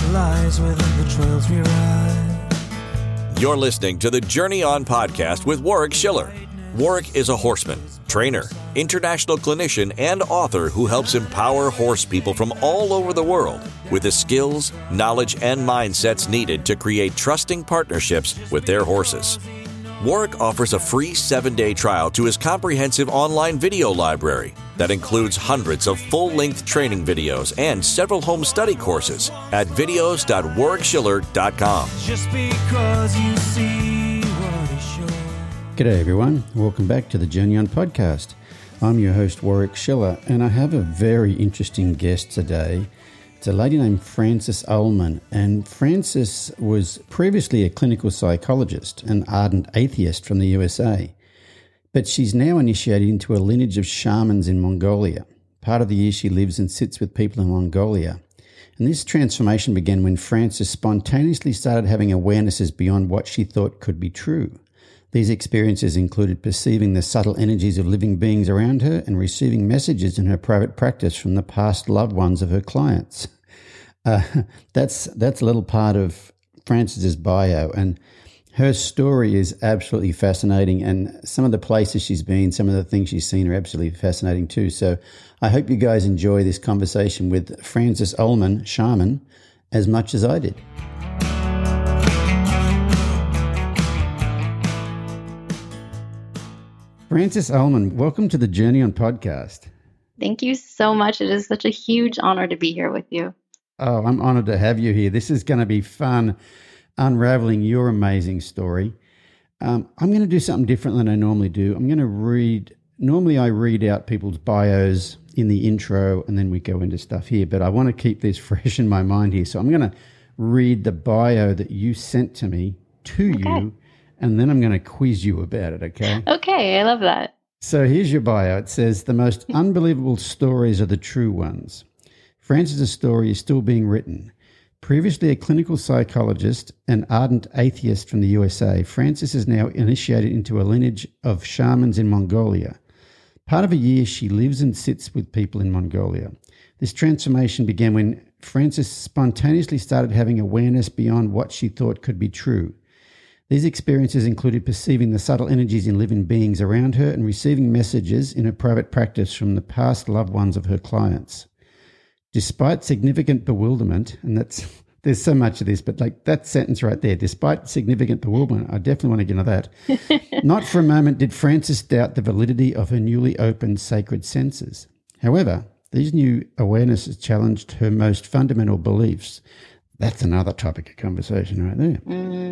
lies within the trails we ride. You're listening to the Journey On podcast with Warwick Schiller. Warwick is a horseman, trainer, international clinician, and author who helps empower horse people from all over the world with the skills, knowledge, and mindsets needed to create trusting partnerships with their horses. Warwick offers a free 7-day trial to his comprehensive online video library that includes hundreds of full-length training videos and several home study courses at videos.warwickschiller.com. Just because you see what is sure. G'day everyone, welcome back to the Journey On podcast. I'm your host Warwick Schiller, and I have a very interesting guest today. It's a lady named Frances Ullman, and Frances was previously a clinical psychologist, an ardent atheist from the USA. But she's now initiated into a lineage of shamans in Mongolia. Part of the year she lives and sits with people in Mongolia. And this transformation began when Frances spontaneously started having awarenesses beyond what she thought could be true. These experiences included perceiving the subtle energies of living beings around her and receiving messages in her private practice from the past loved ones of her clients. That's a little part of Frances's bio, and her story is absolutely fascinating, and some of the places she's been, some of the things she's seen are absolutely fascinating too. So I hope you guys enjoy this conversation with Frances Ullman, shaman, as much as I did. Frances Ullman, welcome to the Journey On podcast. Thank you so much. It is such a huge honor to be here with you. Oh, I'm honored to have you here. This is going to be fun, unraveling your amazing story. I'm going to do something different than I normally do. I'm going to normally I read out people's bios in the intro and then we go into stuff here, but I want to keep this fresh in my mind here. So I'm going to read the bio that you sent to me to you, and then I'm going to quiz you about it, okay? Okay, I love that. So here's your bio. It says, the most unbelievable stories are the true ones. Frances's story is still being written. Previously a clinical psychologist and ardent atheist from the USA, Frances is now initiated into a lineage of shamans in Mongolia. Part of a year she lives and sits with people in Mongolia. This transformation began when Frances spontaneously started having awareness beyond what she thought could be true. These experiences included perceiving the subtle energies in living beings around her and receiving messages in her private practice from the past loved ones of her clients. Despite significant bewilderment, and there's so much of this, but like that sentence right there, despite significant bewilderment, I definitely want to get into that. Not for a moment did Frances doubt the validity of her newly opened sacred senses. However, these new awarenesses challenged her most fundamental beliefs. That's another topic of conversation right there.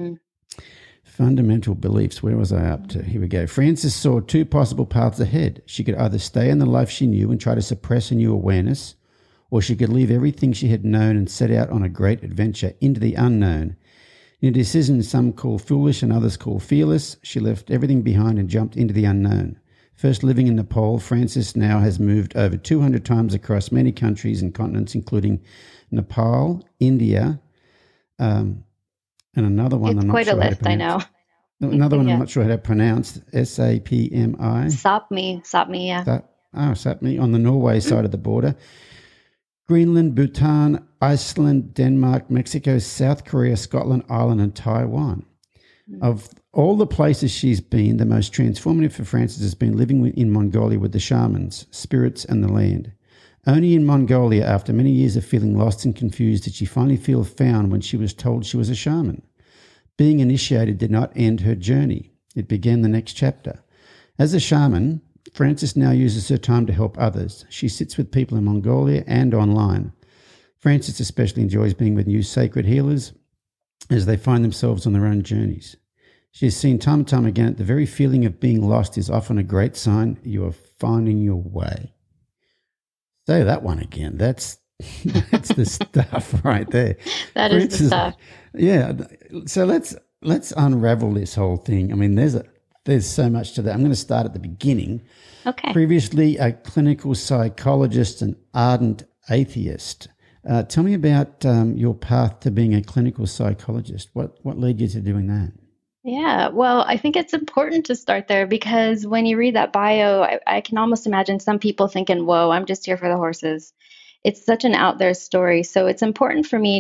Fundamental beliefs. Where was I up to? Here we go. Frances saw two possible paths ahead. She could either stay in the life she knew and try to suppress a new awareness, or she could leave everything she had known and set out on a great adventure into the unknown. In a decision some call foolish and others call fearless, she left everything behind and jumped into the unknown. First living in Nepal, Frances now has moved over 200 times across many countries and continents, including Nepal, India, and another one. It's I'm not quite sure a list, I know. Another one Yeah. I'm not sure how to pronounce, Sapmi. Sapmi, yeah. Sapmi, on the Norway side of the border. Greenland, Bhutan, Iceland, Denmark, Mexico, South Korea, Scotland, Ireland, and Taiwan. Of all the places she's been, the most transformative for Frances has been living in Mongolia with the shamans, spirits, and the land. Only in Mongolia, after many years of feeling lost and confused, did she finally feel found when she was told she was a shaman. Being initiated did not end her journey. It began the next chapter. As a shaman, Frances now uses her time to help others. She sits with people in Mongolia and online. Frances especially enjoys being with new sacred healers as they find themselves on their own journeys. She has seen time and time again that the very feeling of being lost is often a great sign you are finding your way. Say that one again. That's the stuff right there. That is the stuff. Yeah. So let's unravel this whole thing. I mean, there's so much to that. I'm going to start at the beginning. Okay. Previously a clinical psychologist and ardent atheist. Tell me about your path to being a clinical psychologist. What led you to doing that? Yeah, well, I think it's important to start there because when you read that bio, I can almost imagine some people thinking, whoa, I'm just here for the horses. It's such an out there story. So it's important for me to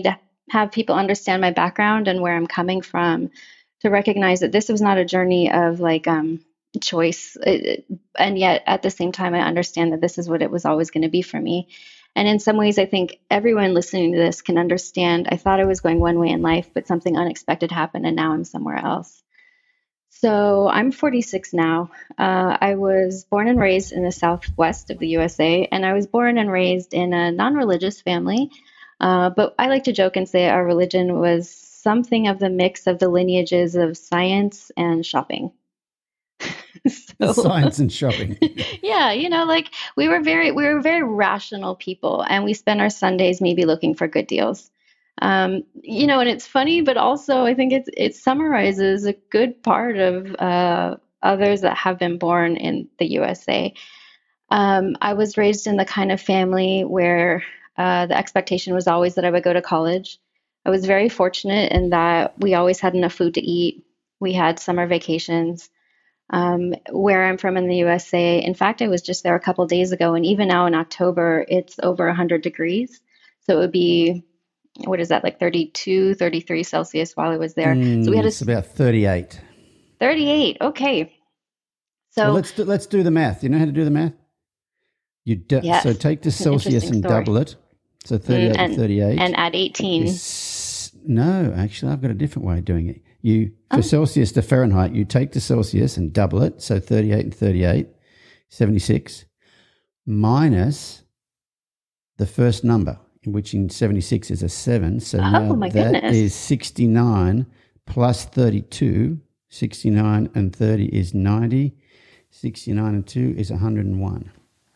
have people understand my background and where I'm coming from, to recognize that this was not a journey of like choice. And yet at the same time, I understand that this is what it was always going to be for me. And in some ways, I think everyone listening to this can understand. I thought I was going one way in life, but something unexpected happened, and now I'm somewhere else. So I'm 46 now. I was born and raised in the southwest of the USA, and I was born and raised in a non-religious family. But I like to joke and say our religion was something of the mix of the lineages of science and shopping. So, Science and shopping. yeah, like we were very rational people, and we spent our Sundays maybe looking for good deals. And it's funny, but also I think it summarizes a good part of others that have been born in the USA. I was raised in the kind of family where the expectation was always that I would go to college. I was very fortunate in that we always had enough food to eat. We had summer vacations. Where I'm from in the USA, in fact, I was just there a couple of days ago, and even now in October, it's over 100 degrees. So it would be, what is that, like 32, 33 Celsius while I was there. So we had it's about 38. 38. Okay. So well, let's do the math. You know how to do the math? Yes. So take the Celsius and double it. So 38 and 38. And add 18. No, actually, I've got a different way of doing it. For Celsius to Fahrenheit, you take the Celsius and double it. So 38 and 38, 76, minus the first number, which in 76 is a 7. So now that is 69 plus 32. 69 and 30 is 90. 69 and 2 is 101.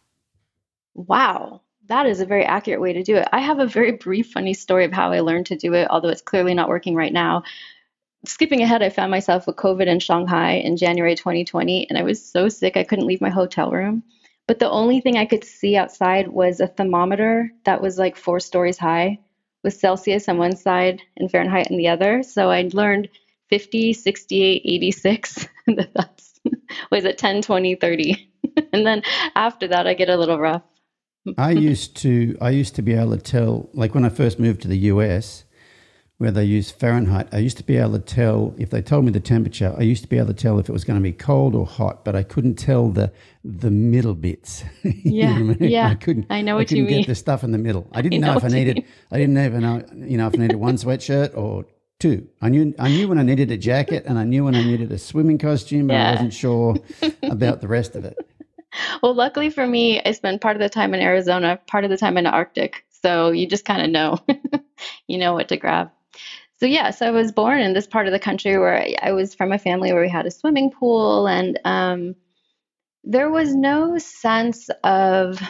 Wow. That is a very accurate way to do it. I have a very brief, funny story of how I learned to do it, although it's clearly not working right now. Skipping ahead, I found myself with COVID in Shanghai in January 2020, and I was so sick I couldn't leave my hotel room. But the only thing I could see outside was a thermometer that was like 4 stories high, with Celsius on one side and Fahrenheit on the other. So I learned 50, 68, 86. That's, was it 10, 20, 30? And then after that, I get a little rough. I used to be able to tell, like when I first moved to the US, where they use Fahrenheit, I used to be able to tell, if they told me the temperature, I used to be able to tell if it was going to be cold or hot, but I couldn't tell the middle bits. Yeah, yeah. I know what you mean. I couldn't get the stuff in the middle. I didn't know if I needed, I didn't even know, if I needed one sweatshirt or two. I knew when I needed a jacket, and I knew when I needed a swimming costume, but I wasn't sure about the rest of it. Well, luckily for me, I spent part of the time in Arizona, part of the time in the Arctic. So you just kind of know, you know what to grab. So I was born in this part of the country where I was from a family where we had a swimming pool, and there was no sense of,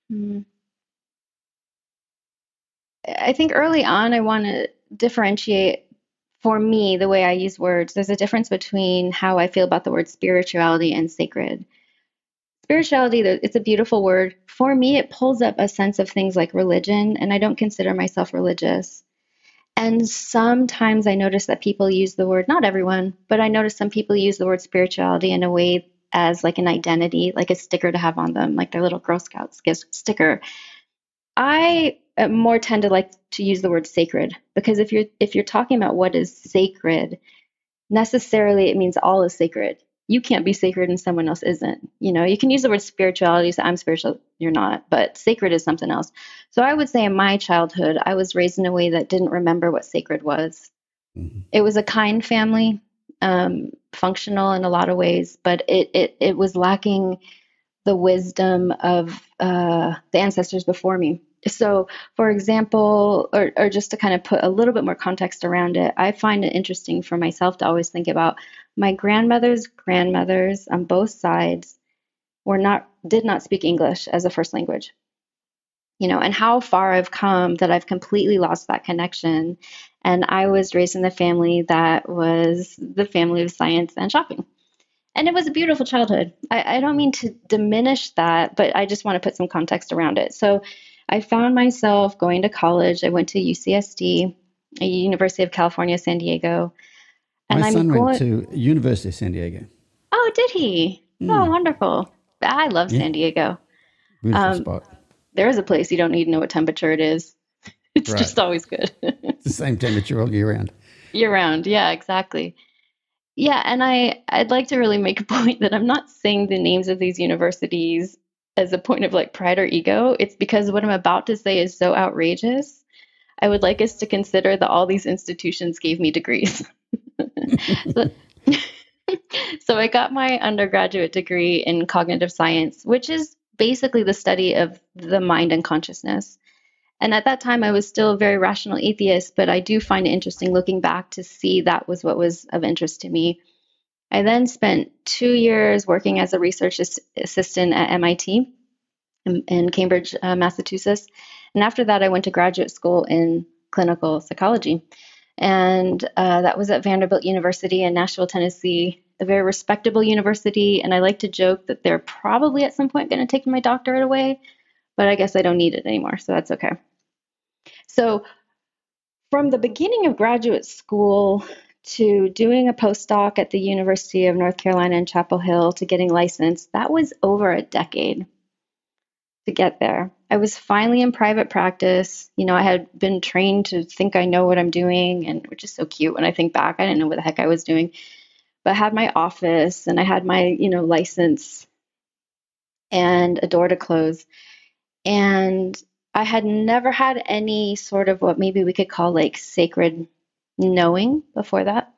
I think early on, I want to differentiate for me the way I use words. There's a difference between how I feel about the word spirituality and sacred. Spirituality, it's a beautiful word. For me, it pulls up a sense of things like religion, and I don't consider myself religious. And sometimes I notice that people use the word, not everyone, but I notice some people use the word spirituality in a way as like an identity, like a sticker to have on them, like their little Girl Scouts sticker. I more tend to like to use the word sacred, because if you're talking about what is sacred, necessarily it means all is sacred. You can't be sacred and someone else isn't. You can use the word spirituality, so I'm spiritual, you're not, but sacred is something else. So I would say in my childhood, I was raised in a way that didn't remember what sacred was. Mm-hmm. It was a kind family, functional in a lot of ways, but it was lacking the wisdom of the ancestors before me. So, for example, or just to kind of put a little bit more context around it, I find it interesting for myself to always think about my grandmother's grandmothers on both sides did not speak English as a first language. And how far I've come that I've completely lost that connection. And I was raised in the family that was the family of science and shopping. And it was a beautiful childhood. I don't mean to diminish that, but I just want to put some context around it. So I found myself going to college. I went to UCSD, University of California, San Diego. And My son went to University of San Diego. Oh, did he? Oh, wonderful. I love San Diego. Beautiful spot. There is a place you don't need to know what temperature it is. It's Right. just always good. It's the same temperature all year round. Year round. Yeah, exactly. Yeah, and I'd like to really make a point that I'm not saying the names of these universities as a point of like pride or ego. It's because what I'm about to say is so outrageous. I would like us to consider that all these institutions gave me degrees. So, so I got my undergraduate degree in cognitive science, which is basically the study of the mind and consciousness. And at that time, I was still a very rational atheist, but I do find it interesting looking back to see that was what was of interest to me. I then spent 2 years working as a research assistant at MIT in Cambridge, Massachusetts. And after that, I went to graduate school in clinical psychology. And that was at Vanderbilt University in Nashville, Tennessee, a very respectable university. And I like to joke that they're probably at some point going to take my doctorate away, but I guess I don't need it anymore. So that's okay. So from the beginning of graduate school to doing a postdoc at the University of North Carolina in Chapel Hill to getting licensed, that was over a decade to get there. I was finally in private practice. You know, I had been trained to think I know what I'm doing, and which is so cute when I think back. I didn't know what the heck I was doing. But I had my office and I had my, license and a door to close. And I had never had any sort of what maybe we could call like sacred knowing before that.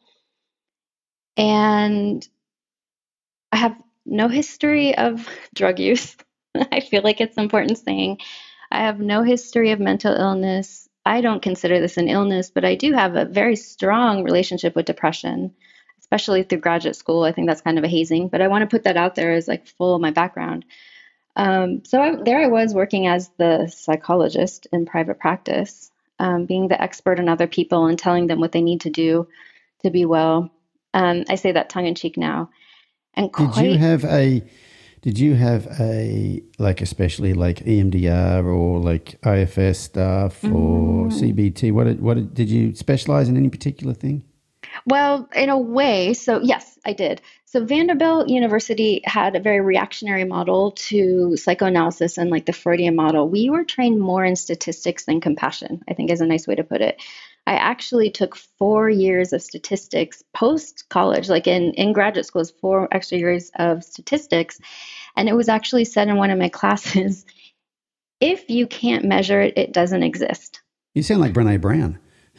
And I have no history of drug use. I feel like it's important saying I have no history of mental illness. I don't consider this an illness, but I do have a very strong relationship with depression, especially through graduate school. I think that's kind of a hazing, but I want to put that out there as like full of my background. There I was working as the psychologist in private practice, being the expert on other people and telling them what they need to do to be well. I say that tongue in cheek now. And Did you have a like especially like EMDR or like IFS stuff or CBT? What did you specialize in any particular thing? Well, in a way, so yes, I did. So Vanderbilt University had a very reactionary model to psychoanalysis and like the Freudian model. We were trained more in statistics than compassion, I think is a nice way to put it. I actually took 4 years of statistics post-college, like in graduate school, 4 extra years of statistics. And it was actually said in one of my classes, if you can't measure it, it doesn't exist. You sound like Brené Brown.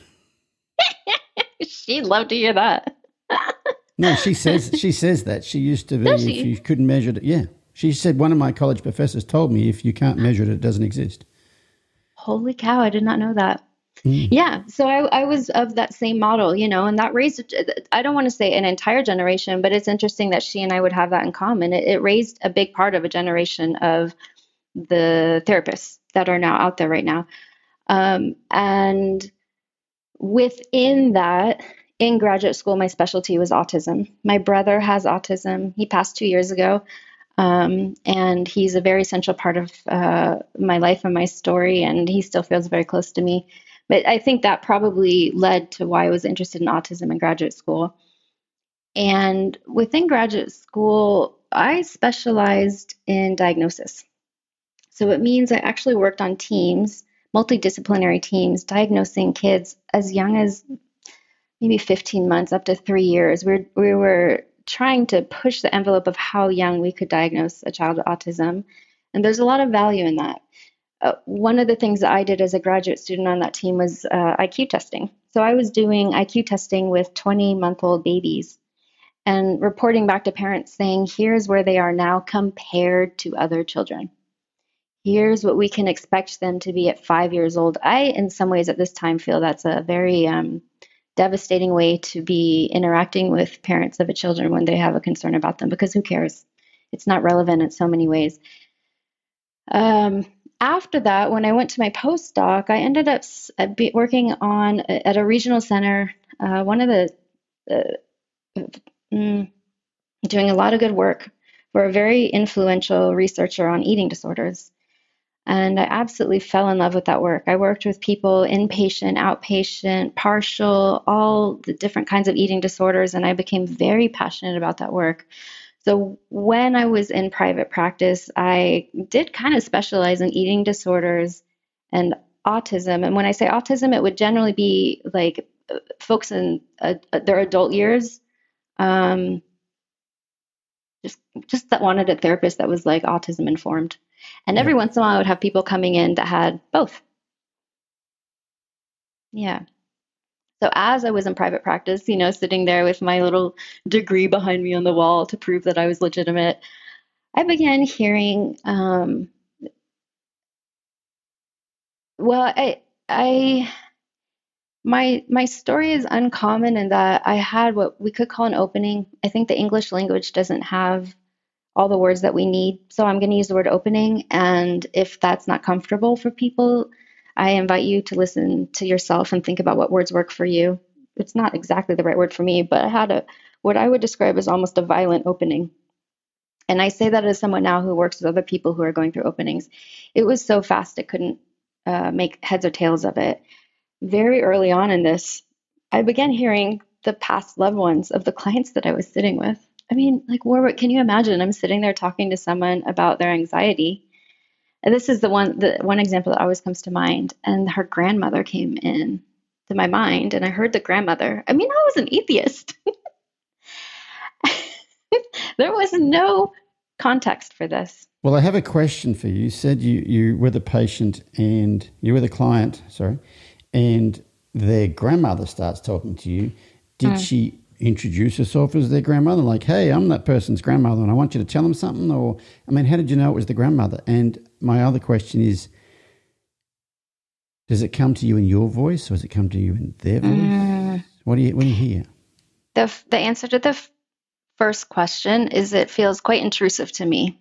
She'd love to hear that. No, she says that. She used to be, if you couldn't measure it. Yeah. She said one of my college professors told me if you can't measure it, it doesn't exist. Holy cow, I did not know that. Yeah, so I was of that same model, and that raised, I don't want to say an entire generation, but it's interesting that she and I would have that in common. It raised a big part of a generation of the therapists that are now out there right now. And within that, in graduate school, my specialty was autism. My brother has autism. He passed 2 years ago. And he's a very essential part of my life and my story, and he still feels very close to me. But I think that probably led to why I was interested in autism in graduate school. And within graduate school, I specialized in diagnosis. So it means I actually worked on teams, multidisciplinary teams, diagnosing kids as young as maybe 15 months up to 3 years. We were trying to push the envelope of how young we could diagnose a child with autism. And there's a lot of value in that. One of the things that I did as a graduate student on that team was IQ testing. So I was doing IQ testing with 20-month-old babies and reporting back to parents saying, here's where they are now compared to other children. Here's what we can expect them to be at 5 years old. I, in some ways at this time, feel that's a very devastating way to be interacting with parents of a children when they have a concern about them, because who cares? It's not relevant in so many ways. After that, when I went to my postdoc, I ended up working at a regional center, doing a lot of good work for a very influential researcher on eating disorders. And I absolutely fell in love with that work. I worked with people, inpatient, outpatient, partial, all the different kinds of eating disorders, and I became very passionate about that work. So when I was in private practice, I did kind of specialize in eating disorders and autism. And when I say autism, it would generally be like folks in their adult years, um, just that wanted a therapist that was like autism informed. And every Yep. once in a while, I would have people coming in that had both. Yeah. So as I was in private practice, sitting there with my little degree behind me on the wall to prove that I was legitimate, I began hearing, well, I my story is uncommon in that I had what we could call an opening. I think the English language doesn't have all the words that we need, so I'm going to use the word opening. And if that's not comfortable for people, I invite you to listen to yourself and think about what words work for you. It's not exactly the right word for me, but I had what I would describe as almost a violent opening. And I say that as someone now who works with other people who are going through openings. It was so fast, I couldn't make heads or tails of it. Very early on in this, I began hearing the past loved ones of the clients that I was sitting with. I mean, like, Warwick, can you imagine? I'm sitting there talking to someone about their anxiety. And this is the one example that always comes to mind. And her grandmother came in to my mind, and I heard the grandmother. I mean, I was an atheist. There was no context for this. Well, I have a question for you. You said you were the patient and you were the client, sorry, and their grandmother starts talking to you. Did she introduce herself as their grandmother? Like, hey, I'm that person's grandmother and I want you to tell them something? Or, I mean, how did you know it was the grandmother? And my other question is, does it come to you in your voice or does it come to you in their voice? What do you hear? The answer to the first question is it feels quite intrusive to me.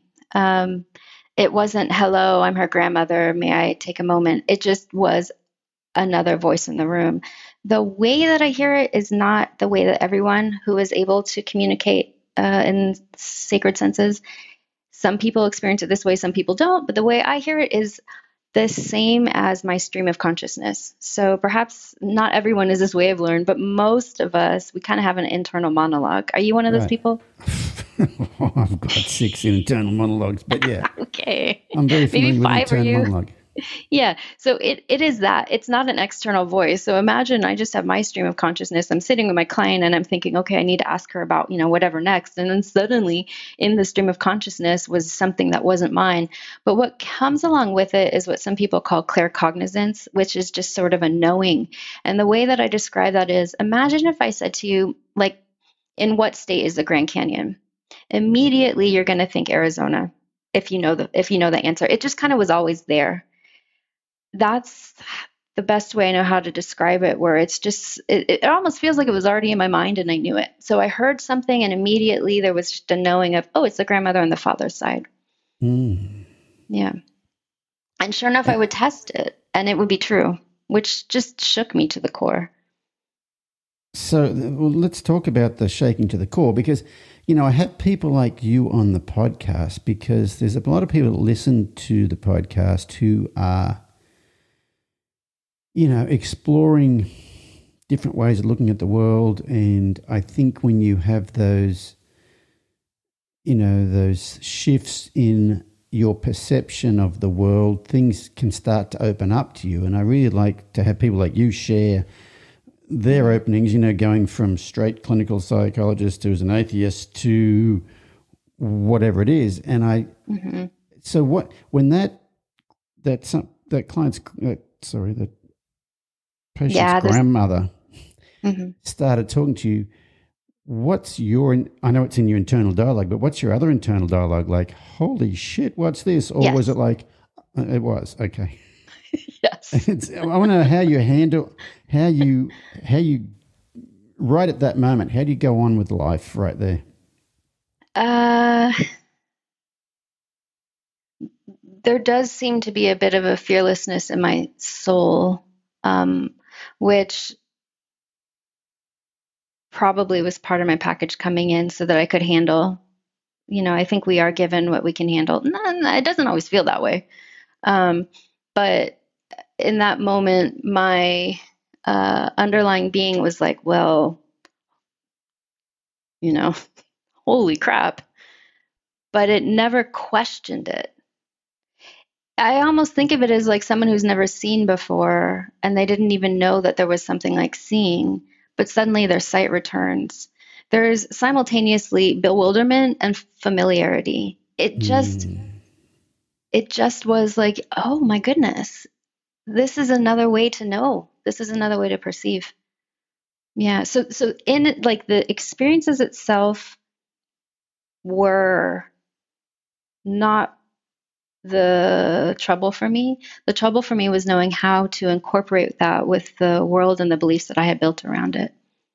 It wasn't, hello, I'm her grandmother, may I take a moment? It just was another voice in the room. The way that I hear it is not the way that everyone who is able to communicate in sacred senses. Some people experience it this way, some people don't, but the way I hear it is the same as my stream of consciousness. So perhaps not everyone is this way of learned, but most of us, we kind of have an internal monologue. Are you one of those people? I've got 6 internal monologues, but yeah. Okay. I'm very familiar Maybe with 5 internal monologue. Yeah. So it is that. It's not an external voice. So imagine I just have my stream of consciousness. I'm sitting with my client and I'm thinking, okay, I need to ask her about, whatever next. And then suddenly in the stream of consciousness was something that wasn't mine. But what comes along with it is what some people call claircognizance, which is just sort of a knowing. And the way that I describe that is, imagine if I said to you, like, in what state is the Grand Canyon? Immediately you're going to think Arizona. If you know the answer. It just kind of was always there. That's the best way I know how to describe it, where it's just, it almost feels like it was already in my mind and I knew it. So I heard something and immediately there was just a knowing of, oh, it's the grandmother on the father's side. Yeah. And sure enough, I would test it and it would be true, which just shook me to the core. So let's talk about the shaking to the core, because, I have people like you on the podcast because there's a lot of people that listen to the podcast who are, exploring different ways of looking at the world. And I think when you have those, those shifts in your perception of the world, things can start to open up to you. And I really like to have people like you share their openings, going from straight clinical psychologist to as an atheist to whatever it is. And so when that client's, that patient's grandmother started talking to you, what's I know it's in your internal dialogue, but what's your other internal dialogue? Like, holy shit, what's this? Or was it like, it was, okay. Yes. I want to know how you handle, how you right at that moment, how do you go on with life right there? There does seem to be a bit of a fearlessness in my soul, which probably was part of my package coming in so that I could handle, I think we are given what we can handle. No, it doesn't always feel that way. But in that moment, my underlying being was like, well, holy crap. But it never questioned it. I almost think of it as like someone who's never seen before and they didn't even know that there was something like seeing, but suddenly their sight returns. There's simultaneously bewilderment and familiarity. It just was like, oh my goodness, this is another way to know. This is another way to perceive. Yeah. So in it, like the experiences itself were not the trouble for me. The trouble for me was knowing how to incorporate that with the world and the beliefs that I had built around it.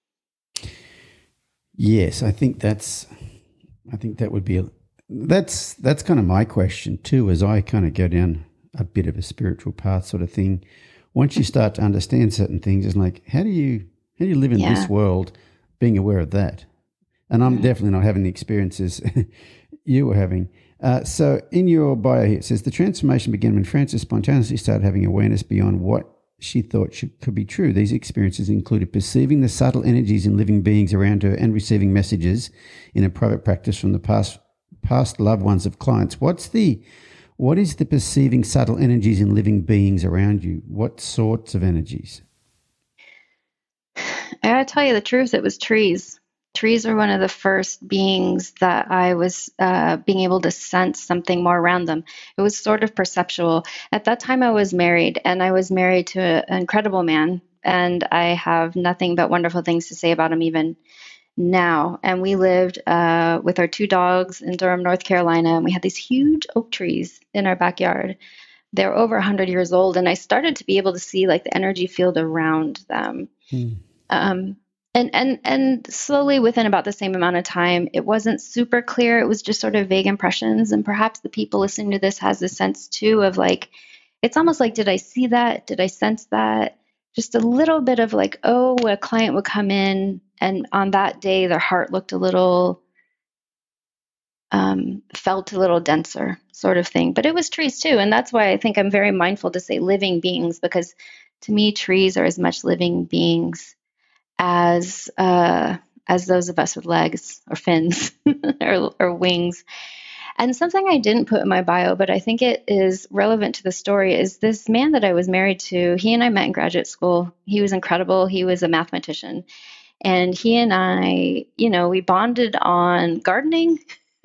Yes, I think that would be that's kind of my question too, as I kind of go down a bit of a spiritual path sort of thing. Once you start to understand certain things, it's like, how do you live in this world being aware of that? And I'm definitely not having the experiences you were having. So in your bio here, it says the transformation began when Frances spontaneously started having awareness beyond what she thought could be true. These experiences included perceiving the subtle energies in living beings around her and receiving messages in a private practice from the past loved ones of clients. What is the perceiving subtle energies in living beings around you? What sorts of energies? I gotta tell you the truth, it was trees. Trees were one of the first beings that I was being able to sense something more around them. It was sort of perceptual. At that time, I was married, and I was married to an incredible man, and I have nothing but wonderful things to say about him even now. And we lived with our 2 dogs in Durham, North Carolina, and we had these huge oak trees in our backyard. They're over 100 years old, and I started to be able to see like the energy field around them. And slowly within about the same amount of time, it wasn't super clear. It was just sort of vague impressions. And perhaps the people listening to this has a sense too of like, it's almost like, did I see that? Did I sense that? Just a little bit of like, oh, a client would come in and on that day, their heart looked a little, felt a little denser sort of thing. But it was trees too. And that's why I think I'm very mindful to say living beings, because to me, trees are as much living beings as those of us with legs or fins or wings. And something I didn't put in my bio, but I think it is relevant to the story, is this man that I was married to. He and I met in graduate school. He was incredible. He was a mathematician. And he and I, we bonded on gardening,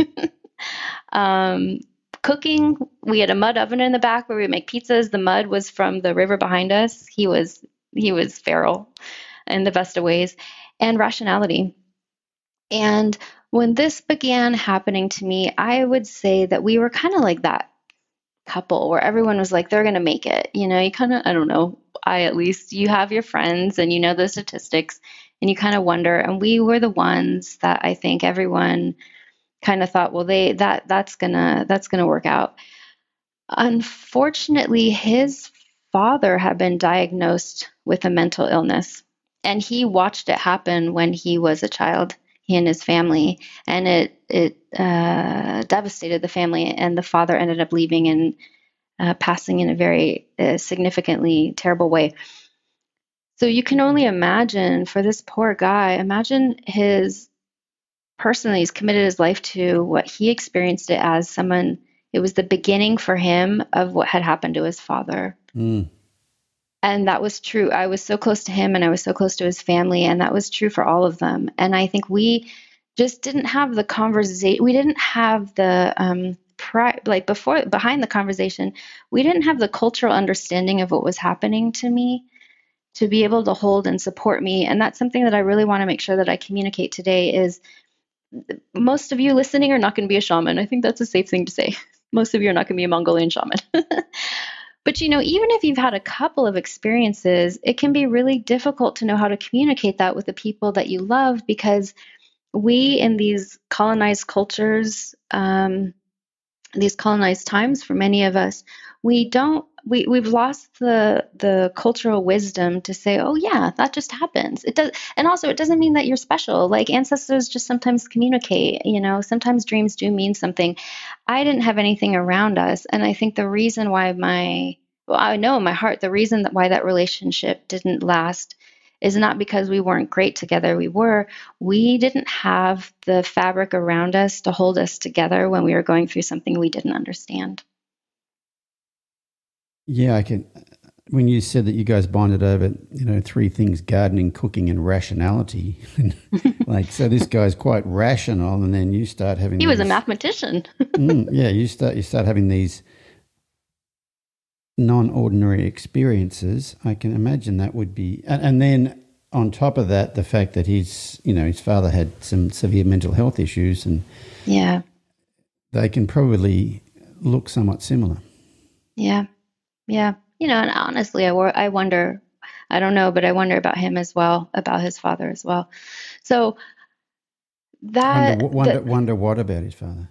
cooking. We had a mud oven in the back where we would make pizzas. The mud was from the river behind us. He was feral in the best of ways, and rationality. And when this began happening to me, I would say that we were kind of like that couple where everyone was like, they're going to make it. You kind of, I don't know, at least, you have your friends and you know the statistics and you kind of wonder. And we were the ones that I think everyone kind of thought, well, that's gonna work out. Unfortunately, his father had been diagnosed with a mental illness. And he watched it happen when he was a child, he and his family, and it devastated the family. And the father ended up leaving and passing in a very significantly terrible way. So you can only imagine for this poor guy, imagine his person that he's committed his life to, what he experienced it as someone, it was the beginning for him of what had happened to his father. And that was true. I was so close to him and I was so close to his family, and that was true for all of them. And I think we just didn't have the conversation. We didn't have the, behind the conversation, we didn't have the cultural understanding of what was happening to me to be able to hold and support me. And that's something that I really want to make sure that I communicate today is most of you listening are not going to be a shaman. I think that's a safe thing to say. Most of you are not going to be a Mongolian shaman. But, even if you've had a couple of experiences, it can be really difficult to know how to communicate that with the people that you love, because we in these colonized cultures, these colonized times for many of us, we've lost the cultural wisdom to say, oh yeah, that just happens. It does. And also it doesn't mean that you're special. Like ancestors just sometimes communicate, sometimes dreams do mean something. I didn't have anything around us. And I think the reason why I know in my heart, the reason why that relationship didn't last is not because we weren't great together. We didn't have the fabric around us to hold us together when we were going through something we didn't understand. Yeah, I can. When you said that you guys bonded over, three things: gardening, cooking, and rationality. Like, so this guy's quite rational, and then you start having. He was a mathematician. Yeah, you start having these non-ordinary experiences. I can imagine that would be, and then on top of that, the fact that his father had some severe mental health issues, and yeah, they can probably look somewhat similar. Yeah. And honestly, I wonder, I don't know, but I wonder about him as well, about his father as well. So Wonder what about his father?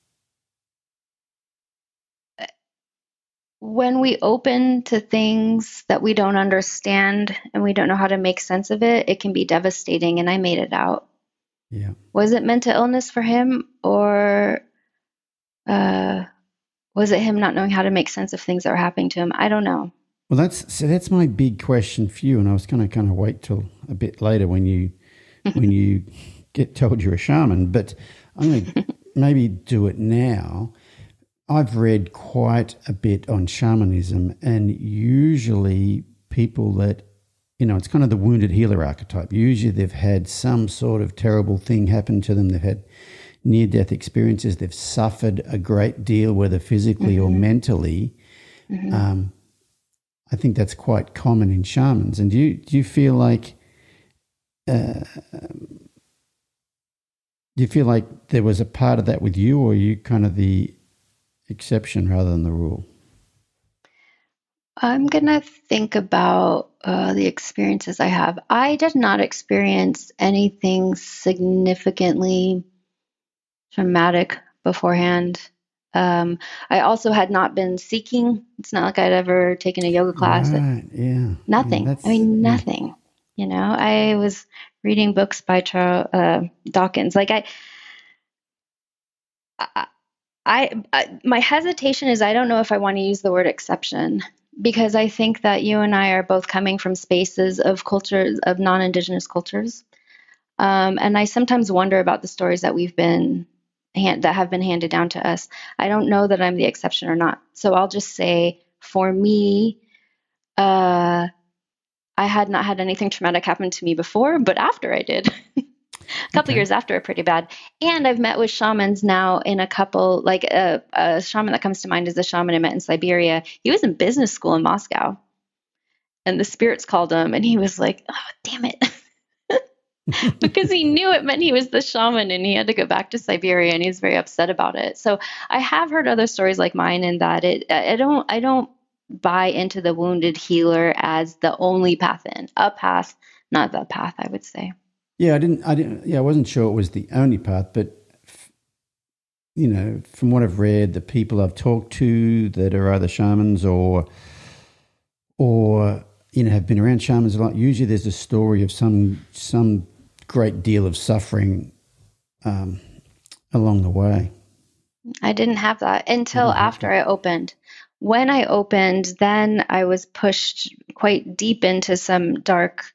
When we open to things that we don't understand and we don't know how to make sense of it, it can be devastating. And I made it out. Yeah. Was it mental illness for him, or was it him not knowing how to make sense of things that were happening to him? I don't know. Well, that's my big question for you, and I was going to kind of wait till a bit later when you get told you're a shaman, but I'm going to maybe do it now. I've read quite a bit on shamanism, and usually people that, it's kind of the wounded healer archetype. Usually they've had some sort of terrible thing happen to them. They've had near-death experiences. They've suffered a great deal, whether physically or mentally. I think that's quite common in shamans. And do you feel like there was a part of that with you, or are you kind of the exception rather than the rule? I'm going to think about the experiences I have. I did not experience anything significantly traumatic beforehand. I also had not been seeking. It's not like I'd ever taken a yoga class. Right, yeah. Nothing. Nothing. I was reading books by Charles Dawkins. Like my hesitation is I don't know if I want to use the word exception, because I think that you and I are both coming from spaces of cultures, of non-Indigenous cultures. And I sometimes wonder about the stories that that have been handed down to us. I don't know that I'm the exception or not. So I'll just say, for me, I had not had anything traumatic happen to me before, but after I did, a couple years after, pretty bad. And I've met with shamans now in a couple, like a shaman that comes to mind is the shaman I met in Siberia. He was in business school in Moscow, and the spirits called him, and he was like, "Oh, damn it." Because he knew it meant he was the shaman and he had to go back to Siberia, and he's very upset about it. So I have heard other stories like mine, in that I don't buy into the wounded healer as the only path in. A path, not the path, I would say. Yeah, I wasn't sure it was the only path, but from what I've read, the people I've talked to that are either shamans or have been around shamans a lot, usually there's a story of some great deal of suffering along the way. I didn't have that until after I opened. When I opened, then I was pushed quite deep into some dark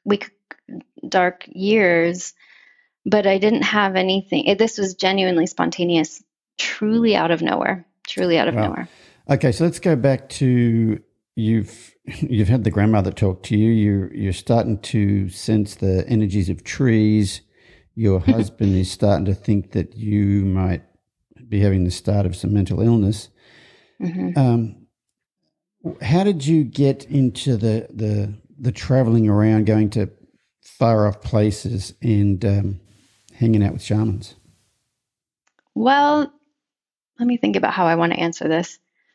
years, but I didn't have anything. This was genuinely spontaneous, truly out of nowhere. Okay, so let's go back to you've had the grandmother talk to you. You're starting to sense the energies of trees. Your husband is starting to think that you might be having the start of some mental illness. How did you get into the traveling around, going to far off places and hanging out with shamans? Well, let me think about how I want to answer this.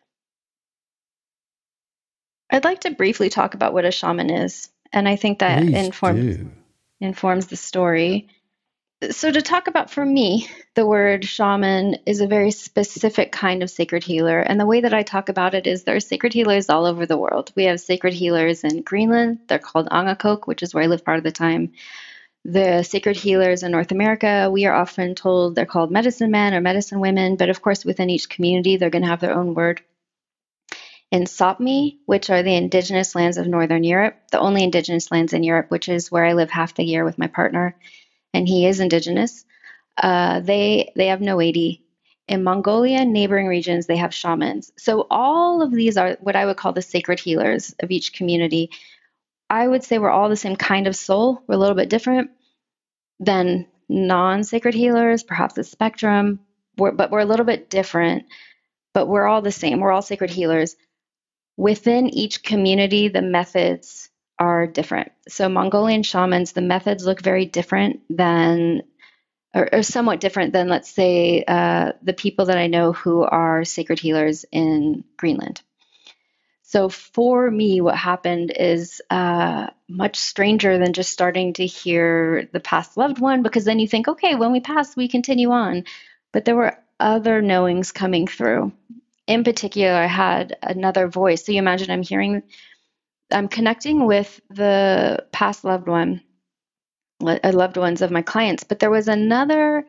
I'd like to briefly talk about what a shaman is, and I think that informs the story. So to talk about, for me, the word shaman is a very specific kind of sacred healer, and the way that I talk about it is there are sacred healers all over the world. We have sacred healers in Greenland. They're called Angakok, which is where I live part of the time. The sacred healers in North America, we are often told they're called medicine men or medicine women, but of course within each community they're going to have their own word. In Sapmi, which are the indigenous lands of Northern Europe, the only indigenous lands in Europe, which is where I live half the year with my partner, and he is indigenous, they have no 80. In Mongolia and neighboring regions, they have shamans. So all of these are what I would call the sacred healers of each community. I would say we're all the same kind of soul. We're a little bit different than non-sacred healers, perhaps a spectrum, but we're a little bit different, but we're all the same. We're all sacred healers. Within each community, the methods are different. So Mongolian shamans, the methods look very different than, or somewhat different than, let's say, the people that I know who are sacred healers in Greenland. So for me, what happened is much stranger than just starting to hear the past loved one, because then you think, okay, when we pass, we continue on. But there were other knowings coming through. In particular, I had another voice. So you imagine I'm connecting with the past loved ones of my clients, but there was another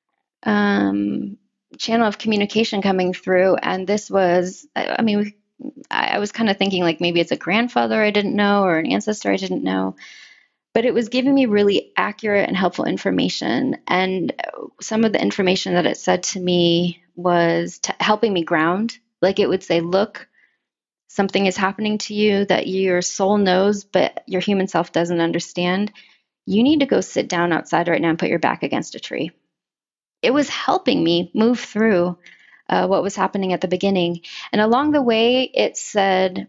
channel of communication coming through. And this was, I was kind of thinking like maybe it's a grandfather I didn't know or an ancestor I didn't know, but it was giving me really accurate and helpful information. And some of the information that it said to me was helping me ground. Like it would say, look, something is happening to you that your soul knows, but your human self doesn't understand. You need to go sit down outside right now and put your back against a tree. It was helping me move through what was happening at the beginning. And along the way, it said,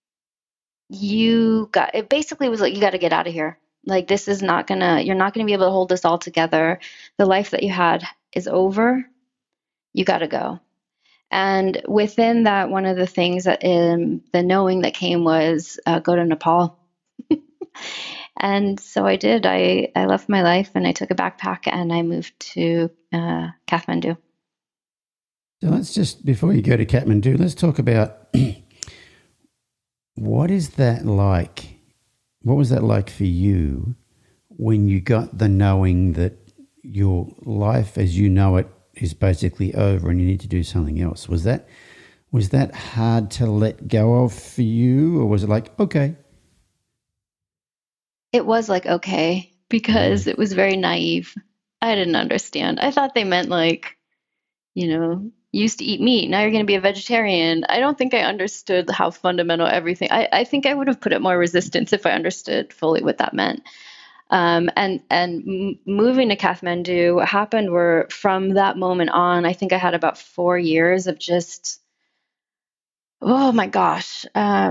it basically was like, you got to get out of here. Like, this is you're not going to be able to hold this all together. The life that you had is over. You got to go. And within that, one of the things that the knowing that came was go to Nepal. And so I did. I left my life and I took a backpack and I moved to Kathmandu. So let's just, before you go to Kathmandu, let's talk about what is that like? What was that like for you when you got the knowing that your life as you know it is basically over and you need to do something else? Was that hard to let go of for you, or was it like, okay? It was like, okay, because it was very naive. I didn't understand. I thought they meant like, you used to eat meat. Now you're going to be a vegetarian. I don't think I understood how fundamental everything. I think I would have put up more resistance if I understood fully what that meant. And moving to Kathmandu, what happened were from that moment on, I think I had about 4 years of just, oh my gosh.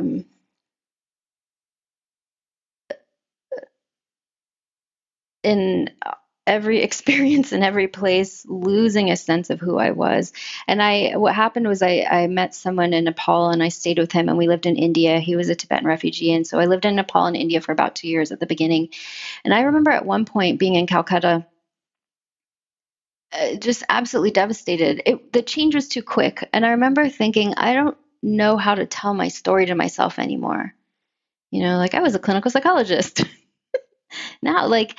In every experience in every place, losing a sense of who I was. And what happened was I met someone in Nepal and I stayed with him and we lived in India. He was a Tibetan refugee. And so I lived in Nepal and India for about 2 years at the beginning. And I remember at one point being in Calcutta, just absolutely devastated. The change was too quick. And I remember thinking, I don't know how to tell my story to myself anymore. Like I was a clinical psychologist. Now, like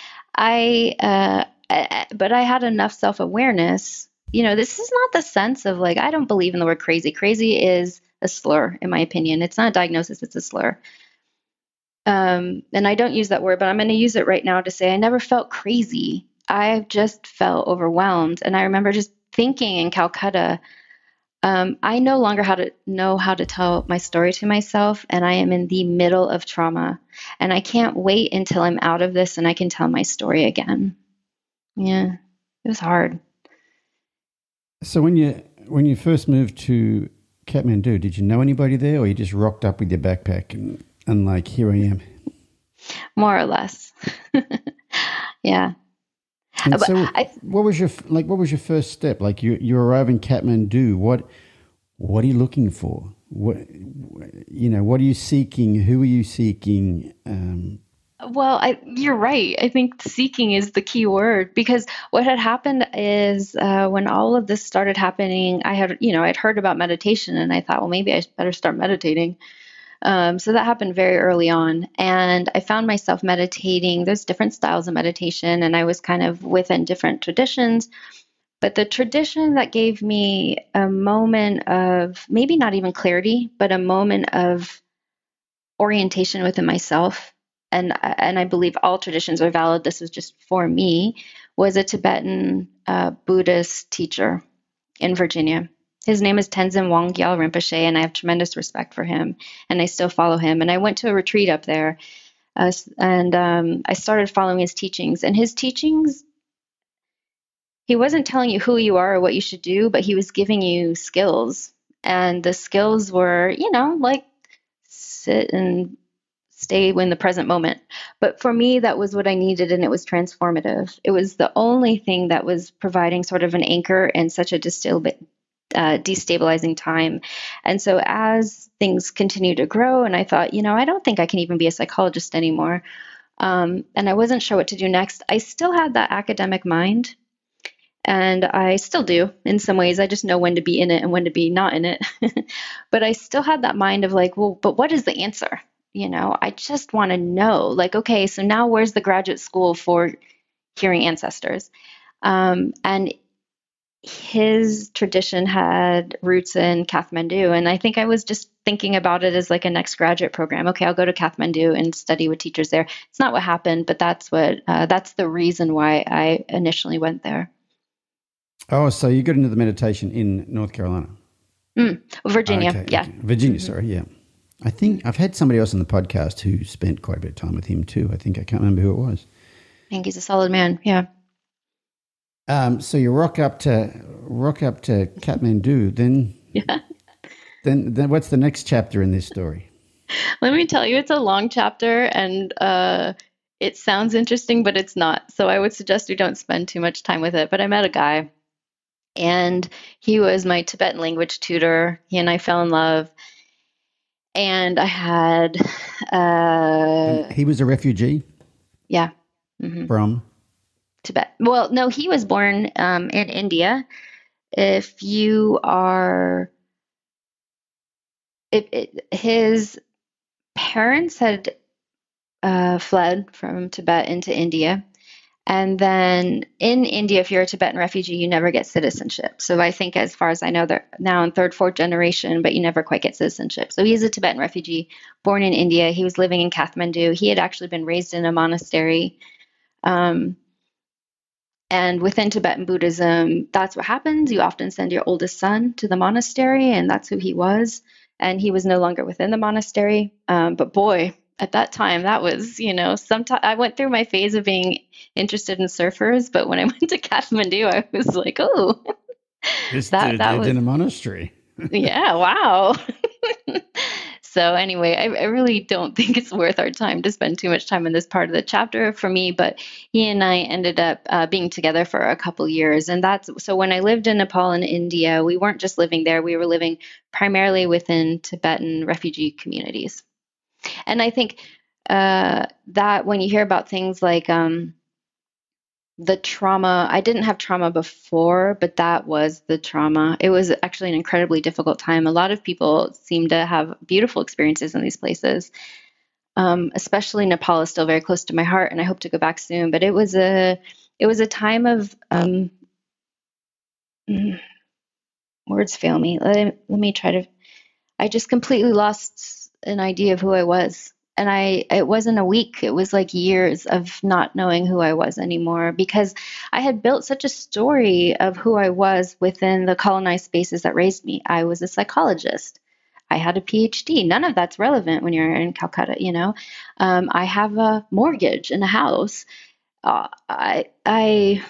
but I had enough self-awareness. This is not the sense of like, I don't believe in the word crazy. Crazy is a slur, in my opinion. It's not a diagnosis, it's a slur. And I don't use that word, but I'm going to use it right now to say I never felt crazy. I just felt overwhelmed. And I remember just thinking in Calcutta, I no longer know how to tell my story to myself, and I am in the middle of trauma, and I can't wait until I'm out of this and I can tell my story again. Yeah, it was hard. So when you first moved to Kathmandu, did you know anybody there, or you just rocked up with your backpack and like, here I am? More or less. Yeah. And so what was your first step? Like you arrive in Kathmandu, what are you looking for? What are you seeking? Who are you seeking? Well, you're right. I think seeking is the key word, because what had happened is when all of this started happening, I'd heard about meditation and I thought, well, maybe I better start meditating. So that happened very early on, and I found myself meditating. There's different styles of meditation, and I was kind of within different traditions. But the tradition that gave me a moment of maybe not even clarity, but a moment of orientation within myself, and I believe all traditions are valid, this was just for me, was a Tibetan Buddhist teacher. in Virginia. His name is Tenzin Wangyal Rinpoche, and I have tremendous respect for him, and I still follow him. And I went to a retreat up there, and I started following his teachings. And his teachings, he wasn't telling you who you are or what you should do, but he was giving you skills. And the skills were, like sit and stay in the present moment. But for me, that was what I needed, and it was transformative. It was the only thing that was providing sort of an anchor in such a destabilizing time. And so as things continued to grow, and I thought, I don't think I can even be a psychologist anymore. And I wasn't sure what to do next. I still had that academic mind, and I still do in some ways. I just know when to be in it and when to be not in it. But I still had that mind of like, well, but what is the answer? I just want to know, like, okay, so now where's the graduate school for hearing ancestors? And his tradition had roots in Kathmandu. And I think I was just thinking about it as like a next graduate program. Okay, I'll go to Kathmandu and study with teachers there. It's not what happened, but that's the reason why I initially went there. Oh, so you got into the meditation in North Carolina? Virginia, okay, yeah. Okay. Virginia, sorry, yeah. I think I've had somebody else on the podcast who spent quite a bit of time with him too. I can't remember who it was. I think he's a solid man, yeah. So you rock up to Kathmandu, then yeah. Then what's the next chapter in this story? Let me tell you, it's a long chapter, and it sounds interesting, but it's not. So I would suggest you don't spend too much time with it. But I met a guy, and he was my Tibetan language tutor. He and I fell in love. And I had... he was a refugee? Yeah. Mm-hmm. From? Tibet. Well, no, he was born in India. If you are... his parents had fled from Tibet into India. And then in India, if you're a Tibetan refugee, you never get citizenship. So I think, as far as I know, they're now in third, fourth generation, but you never quite get citizenship. So he's a Tibetan refugee born in India. He was living in Kathmandu. He had actually been raised in a monastery. And within Tibetan Buddhism, that's what happens. You often send your oldest son to the monastery, and that's who he was. And he was no longer within the monastery. But boy, at that time, that was, sometimes I went through my phase of being interested in surfers, but when I went to Kathmandu, I was like, oh, that was in a monastery. Yeah, wow. So anyway, I really don't think it's worth our time to spend too much time in this part of the chapter for me, but he and I ended up being together for a couple years. And so when I lived in Nepal and India, we weren't just living there, we were living primarily within Tibetan refugee communities. And I think that when you hear about things like the trauma, I didn't have trauma before, but that was the trauma. It was actually an incredibly difficult time. A lot of people seem to have beautiful experiences in these places. Especially Nepal is still very close to my heart, and I hope to go back soon. But it was a time of words fail me. Let me try to. I just completely lost an idea of who I was. And it wasn't a week, it was like years of not knowing who I was anymore, because I had built such a story of who I was within the colonized spaces that raised me. I was a psychologist. I had a PhD. None of that's relevant when you're in Calcutta, I have a mortgage and a house. I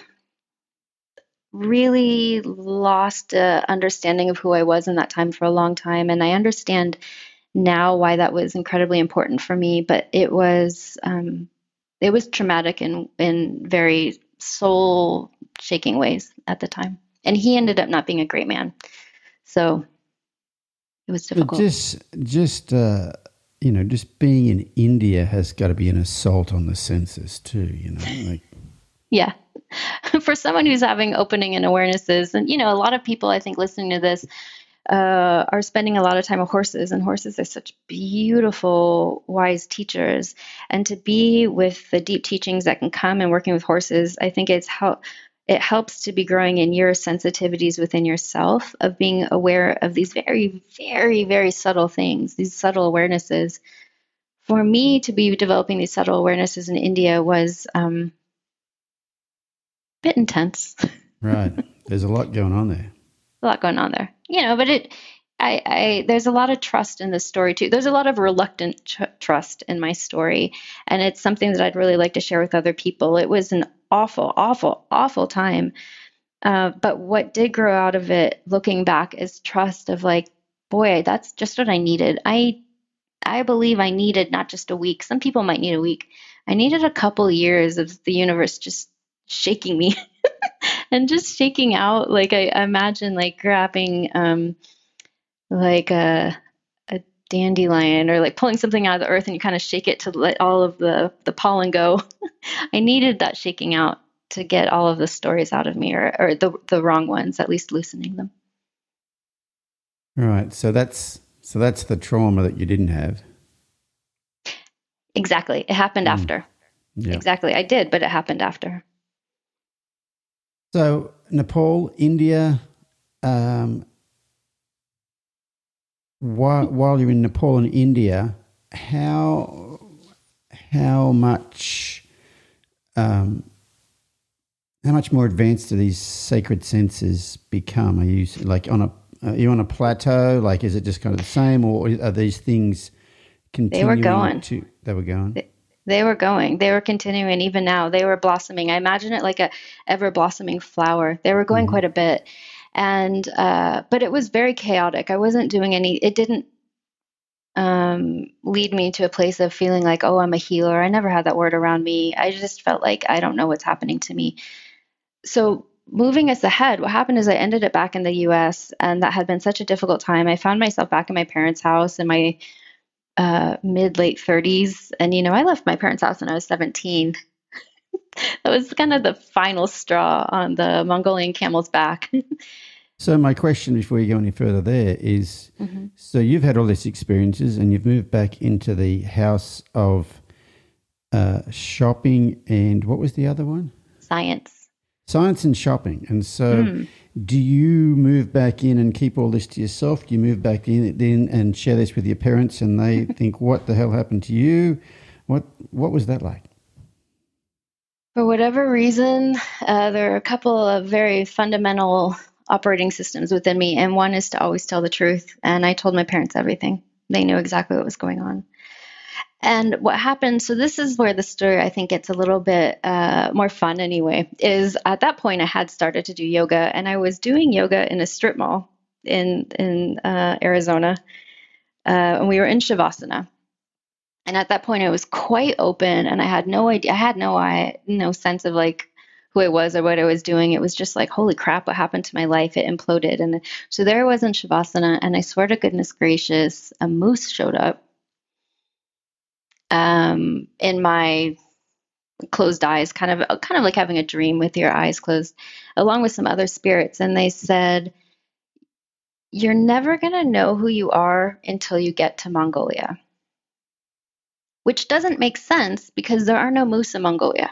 really lost an understanding of who I was in that time for a long time. And I understand now why that was incredibly important for me, but it was traumatic in very soul shaking ways at the time. And he ended up not being a great man. So it was difficult. Just being in India has got to be an assault on the senses too, Yeah. For someone who's having opening and awarenesses, and, a lot of people, I think, listening to this, are spending a lot of time with horses, and horses are such beautiful, wise teachers. And to be with the deep teachings that can come and working with horses, I think it helps to be growing in your sensitivities within yourself, of being aware of these very, very, very subtle things, these subtle awarenesses. For me to be developing these subtle awarenesses in India was a bit intense. Right. There's a lot going on there. a lot going on there, but there's a lot of trust in this story too. There's a lot of reluctant trust in my story. And it's something that I'd really like to share with other people. It was an awful, awful, awful time. But what did grow out of it, looking back, is trust of like, boy, that's just what I needed. I believe I needed not just a week. Some people might need a week. I needed a couple years of the universe just shaking me and just shaking out. Like I imagine like grabbing like a dandelion or like pulling something out of the earth and you kind of shake it to let all of the pollen go. I needed that shaking out to get all of the stories out of me, or the wrong ones, at least loosening them. Right. So that's the trauma that you didn't have. Exactly. It happened after. Yeah. Exactly. I did, but it happened after. So Nepal, India, while you're in Nepal and India, how much more advanced do these sacred senses become? Are you like are you on a plateau? Like, is it just kind of the same, or are these things continuing? They were going. They were going. They were continuing. Even now, they were blossoming. I imagine it like a ever blossoming flower. They were going quite a bit, and but it was very chaotic. I wasn't doing any. It didn't lead me to a place of feeling like, oh, I'm a healer. I never had that word around me. I just felt like I don't know what's happening to me. So moving us ahead, what happened is I ended up back in the US, and that had been such a difficult time. I found myself back in my parents' house in my mid-late 30s. And, I left my parents' house when I was 17. That was kind of the final straw on the Mongolian camel's back. So my question before you go any further there is, so you've had all these experiences and you've moved back into the house of shopping and what was the other one? Science and shopping. And so do you move back in and keep all this to yourself? Do you move back in and share this with your parents and they think, what the hell happened to you? What was that like? For whatever reason, there are a couple of very fundamental operating systems within me. And one is to always tell the truth. And I told my parents everything. They knew exactly what was going on. And what happened, so this is where the story I think gets a little bit more fun anyway, is at that point I had started to do yoga, and I was doing yoga in a strip mall in Arizona, and we were in Shavasana. And at that point it was quite open, and I had no idea, I had no sense of like who I was or what I was doing. It was just like, holy crap, what happened to my life? It imploded. And so there I was in Shavasana, and I swear to goodness gracious, a moose showed up in my closed eyes, kind of like having a dream with your eyes closed, along with some other spirits. And they said, you're never going to know who you are until you get to Mongolia, which doesn't make sense because there are no moose in Mongolia.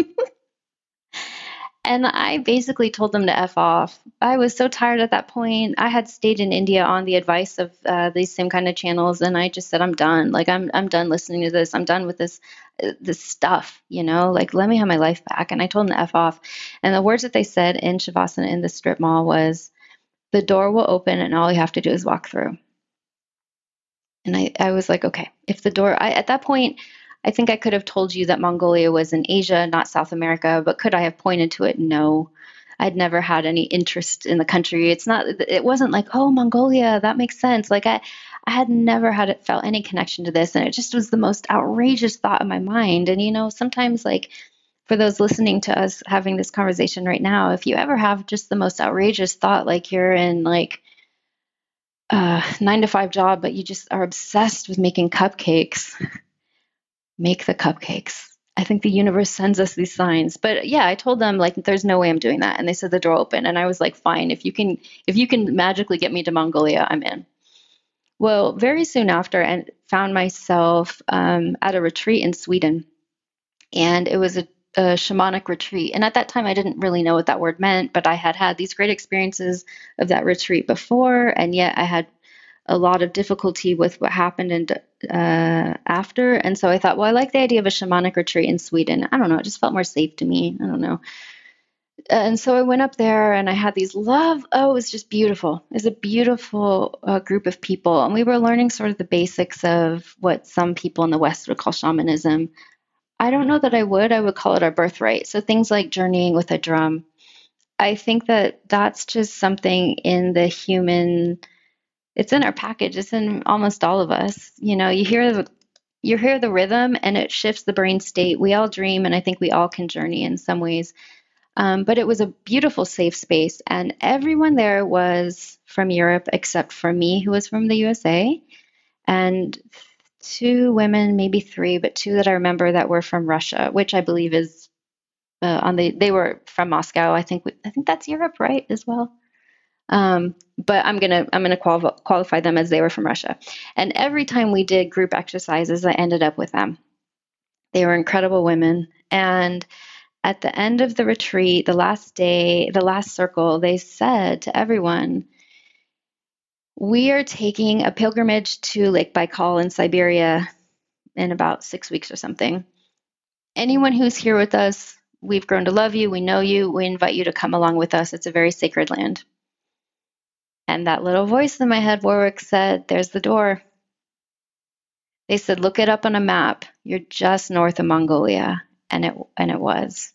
And I basically told them to F off. I was so tired at that point. I had stayed in India on the advice of these same kind of channels. And I just said, I'm done. Like, I'm done listening to this. I'm done with this stuff, like, let me have my life back. And I told them to F off. And the words that they said in Shavasana in the strip mall was, the door will open and all you have to do is walk through. And I was like, okay, if the door, at that point, I think I could have told you that Mongolia was in Asia, not South America, but could I have pointed to it? No. I'd never had any interest in the country. It wasn't like, oh, Mongolia, that makes sense. Like I had never felt any connection to this. And it just was the most outrageous thought in my mind. And, sometimes like for those listening to us having this conversation right now, if you ever have just the most outrageous thought, like you're in like a 9-to-5 job, but you just are obsessed with making cupcakes, make the cupcakes. I think the universe sends us these signs. But yeah, I told them like, there's no way I'm doing that. And they said the door open. And I was like, fine, if you can magically get me to Mongolia, I'm in. Well, very soon after, I found myself at a retreat in Sweden. And it was a shamanic retreat. And at that time, I didn't really know what that word meant, but I had had these great experiences of that retreat before. And yet I had a lot of difficulty with what happened after. And so I thought, well, I like the idea of a shamanic retreat in Sweden. I don't know. It just felt more safe to me. I don't know. And so I went up there and I had these it was just beautiful. It was a beautiful group of people. And we were learning sort of the basics of what some people in the West would call shamanism. I don't know that I would call it our birthright. So things like journeying with a drum. I think that that's just something in the human, it's in our package. It's in almost all of us. You hear the rhythm and it shifts the brain state. We all dream, and I think we all can journey in some ways. But it was a beautiful, safe space. And everyone there was from Europe except for me, who was from the USA. And two women, maybe three, but two that I remember that were from Russia, which I believe is they were from Moscow. I think that's Europe, right, as well. But I'm gonna qualify them as they were from Russia. And every time we did group exercises, I ended up with them. They were incredible women. And at the end of the retreat, the last day, the last circle, they said to everyone, "We are taking a pilgrimage to Lake Baikal in Siberia in about 6 weeks or something. Anyone who's here with us, we've grown to love you. We know you. We invite you to come along with us. It's a very sacred land." And that little voice in my head, Warwick, said, "There's the door." They said, "Look it up on a map. You're just north of Mongolia." And it was.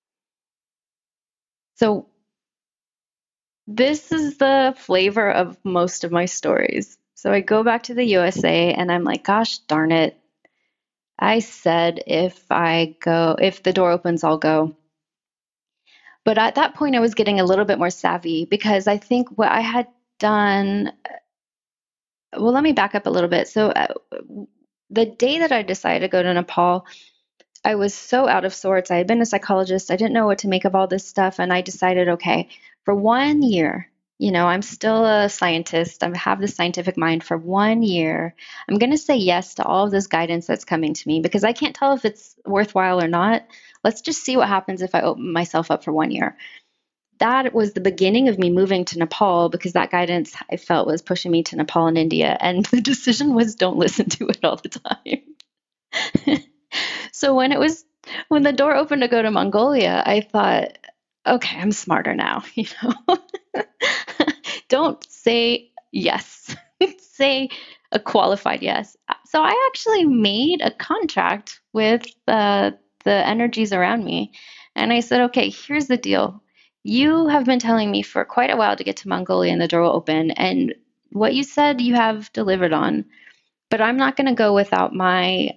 So this is the flavor of most of my stories. So I go back to the USA and I'm like, gosh darn it. I said, if the door opens, I'll go. But at that point, I was getting a little bit more savvy, because I think what I had done, well, let me back up a little bit. So the day that I decided to go to Nepal, I was so out of sorts. I had been a psychologist. I didn't know what to make of all this stuff. And I decided, okay, for 1 year, I'm still a scientist. I have the scientific mind. For 1 year, I'm going to say yes to all of this guidance that's coming to me, because I can't tell if it's worthwhile or not. Let's just see what happens if I open myself up for 1 year. That was the beginning of me moving to Nepal, because that guidance I felt was pushing me to Nepal and India. And the decision was, don't listen to it all the time. So when the door opened to go to Mongolia, I thought, okay, I'm smarter now. Don't say yes. Say a qualified yes. So I actually made a contract with the energies around me. And I said, okay, here's the deal. You have been telling me for quite a while to get to Mongolia and the door will open. And what you said you have delivered on. But I'm not going to go without my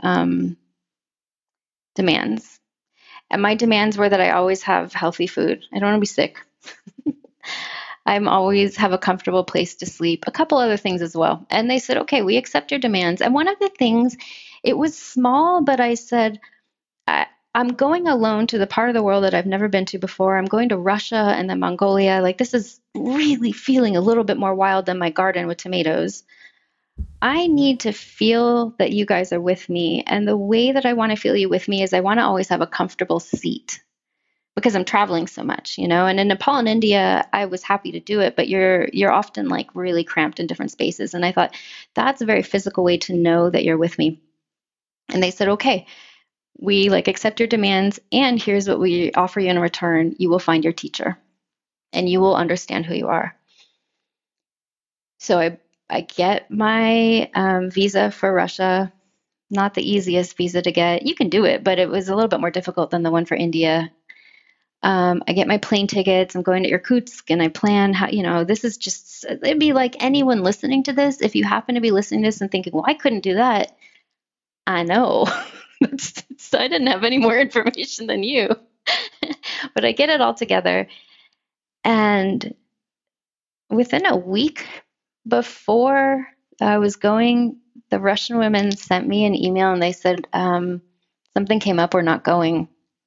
demands. And my demands were that I always have healthy food. I don't want to be sick. I'm always have a comfortable place to sleep, a couple other things as well. And they said, okay, we accept your demands. And one of the things, it was small, but I said, I'm going alone to the part of the world that I've never been to before. I'm going to Russia and then Mongolia. Like, this is really feeling a little bit more wild than my garden with tomatoes. I need to feel that you guys are with me. And the way that I want to feel you with me is I want to always have a comfortable seat, because I'm traveling so much, and in Nepal and India, I was happy to do it, but you're often like really cramped in different spaces. And I thought that's a very physical way to know that you're with me. And they said, okay, we accept your demands. And here's what we offer you in return. You will find your teacher and you will understand who you are. So I get my visa for Russia. Not the easiest visa to get. You can do it, but it was a little bit more difficult than the one for India. I get my plane tickets. I'm going to Irkutsk, and I plan how, this is just, it'd be like anyone listening to this. If you happen to be listening to this and thinking, well, I couldn't do that. I know. So I didn't have any more information than you, but I get it all together. And within a week before I was going, the Russian women sent me an email and they said, something came up, we're not going.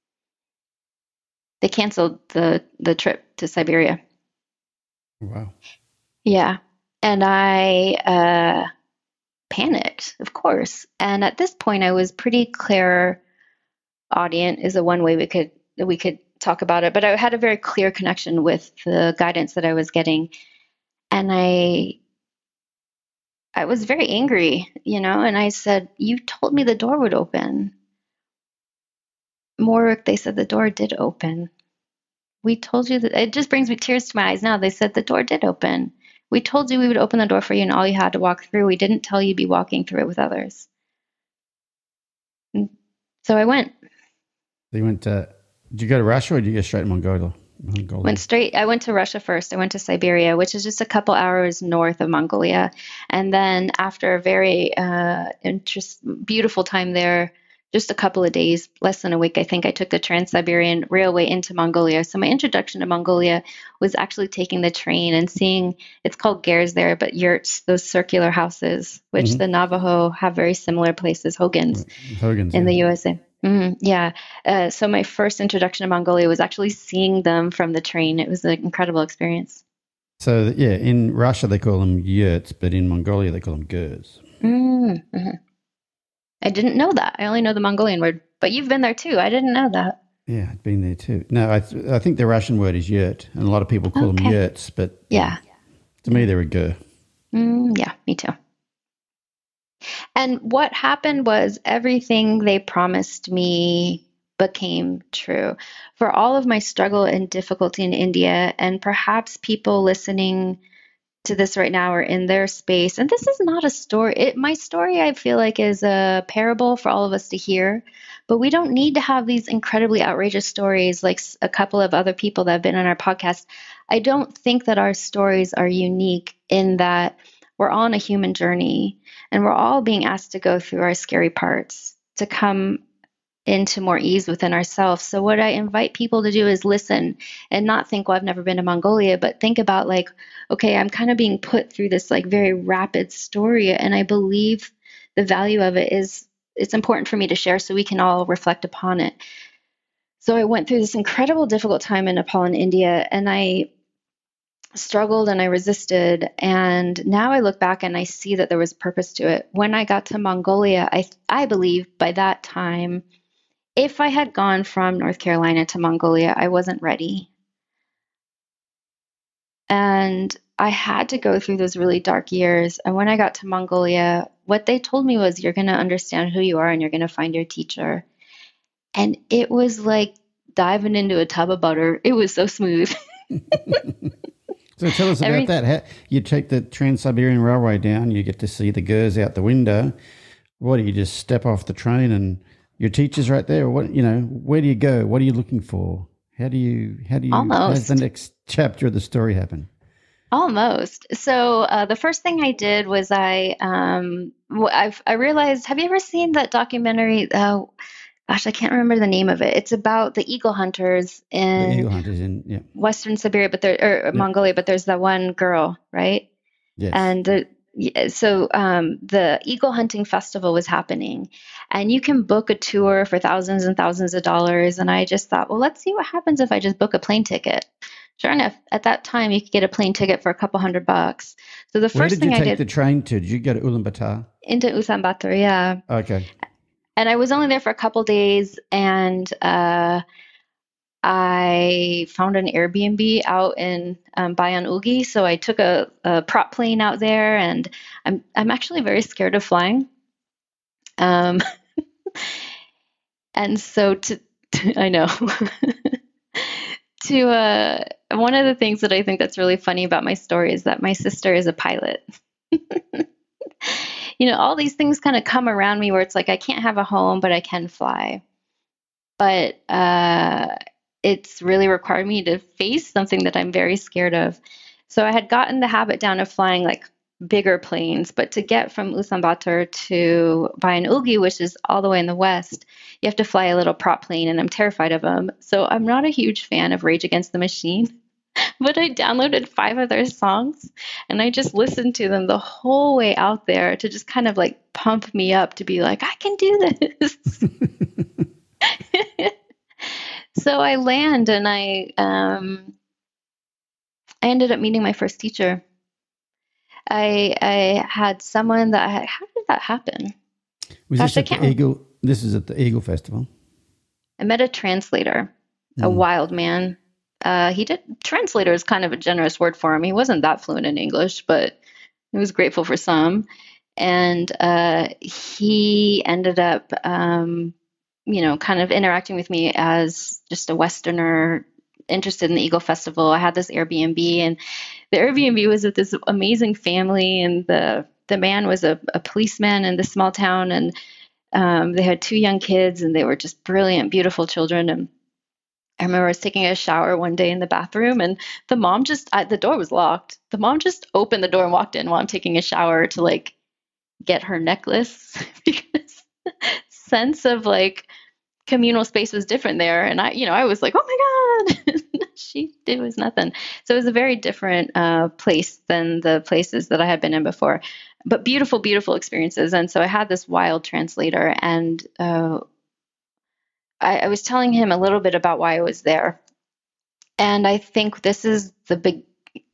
They canceled the trip to Siberia. Wow. Yeah. And I panicked, of course. And at this point, I was pretty clairaudient is the one way we could talk about it. But I had a very clear connection with the guidance that I was getting. And I was very angry, and I said, you told me the door would open. Warwick, they said the door did open. We told you that. It just brings me tears to my eyes now. They said the door did open. We told you we would open the door for you and all you had to walk through. We didn't tell you you'd be walking through it with others. And so I went. You went to, did you go to Russia or did you go straight to Mongolia? Went straight. I went to Russia first. I went to Siberia, which is just a couple hours north of Mongolia. And then after a very beautiful time there, just a couple of days, less than a week, I think, I took the Trans-Siberian Railway into Mongolia. So my introduction to Mongolia was actually taking the train and seeing, it's called gers there, but yurts, those circular houses, which the Navajo have very similar places, hogans, in the USA. Yeah. So my first introduction to Mongolia was actually seeing them from the train. It was an incredible experience. So, yeah, in Russia they call them yurts, but in Mongolia they call them gers. I didn't know that. I only know the Mongolian word, but you've been there too. I didn't know that. Yeah, I've been there too. No, I think the Russian word is yurt, and a lot of people call them yurts, but yeah, to me they're a ger. Yeah, me too. And what happened was everything they promised me became true. For all of my struggle and difficulty in India, and perhaps people listening to this right now are in their space, and this is not a story. My story, I feel like, is a parable for all of us to hear, but we don't need to have these incredibly outrageous stories like a couple of other people that have been on our podcast. I don't think that our stories are unique in that we're all on a human journey and we're all being asked to go through our scary parts to come into more ease within ourselves. So what I invite people to do is listen and not think, well, I've never been to Mongolia, but think about like, okay, I'm kind of being put through this like very rapid story. And I believe the value of it is, it's important for me to share so we can all reflect upon it. So I went through this incredible, difficult time in Nepal and India, and I struggled and I resisted. And now I look back and I see that there was purpose to it. When I got to Mongolia, I believe by that time, if I had gone from North Carolina to Mongolia, I wasn't ready. And I had to go through those really dark years. And when I got to Mongolia, what they told me was, you're going to understand who you are and you're going to find your teacher. And it was like diving into a tub of butter. It was so smooth. So tell us about that. How, you take the Trans-Siberian Railway down, you get to see the gers out the window. What, do you just step off the train and your teacher's right there? Or what, you know, where do you go? What are you looking for? How does the next chapter of the story happen? Almost. So the first thing I did was I realized, have you ever seen that documentary? Gosh, I can't remember the name of it. It's about the eagle hunters in Western Siberia, Mongolia, but there's that one girl, right? Yes. And the eagle hunting festival was happening, and you can book a tour for thousands and thousands of dollars. And I just thought, well, let's see what happens if I just book a plane ticket. Sure enough, at that time, you could get a plane ticket for a couple $100. So the first thing I did. Where did you take the train to? Did you go to Ulaanbaatar? Into Ulaanbaatar, yeah. Okay. And I was only there for a couple days, and I found an Airbnb out in Bayan Ugi. So I took a prop plane out there, and I'm actually very scared of flying. And so I know. One of the things that I think that's really funny about my story is that my sister is a pilot. You know, all these things kind of come around me where it's like, I can't have a home, but I can fly. But it's really required me to face something that I'm very scared of. So I had gotten the habit down of flying like bigger planes, but to get from Ulaanbaatar to Bayan Ugi, which is all the way in the west, you have to fly a little prop plane, and I'm terrified of them. So I'm not a huge fan of Rage Against the Machine, but I downloaded 5 of their songs, and I just listened to them the whole way out there to just kind of like pump me up to be like, I can do this. So I land, and I ended up meeting my first teacher. I had someone that how did that happen? This at the Eagle? This is at the Eagle Festival. I met a translator, a wild man. Translator is kind of a generous word for him. He wasn't that fluent in English, but he was grateful for some. And he ended up, kind of interacting with me as just a Westerner, interested in the Eagle Festival, I had this Airbnb, and the Airbnb was with this amazing family, and the man was a policeman in this small town, and they had 2 young kids, and they were just brilliant, beautiful children. And I remember I was taking a shower one day in the bathroom, and the mom the door was locked. The mom just opened the door and walked in while I'm taking a shower to like get her necklace because sense of like communal space was different there. And I was like, oh my God, it was nothing. So it was a very different place than the places that I had been in before, but beautiful, beautiful experiences. And so I had this wild translator, and I was telling him a little bit about why I was there. And I think this is the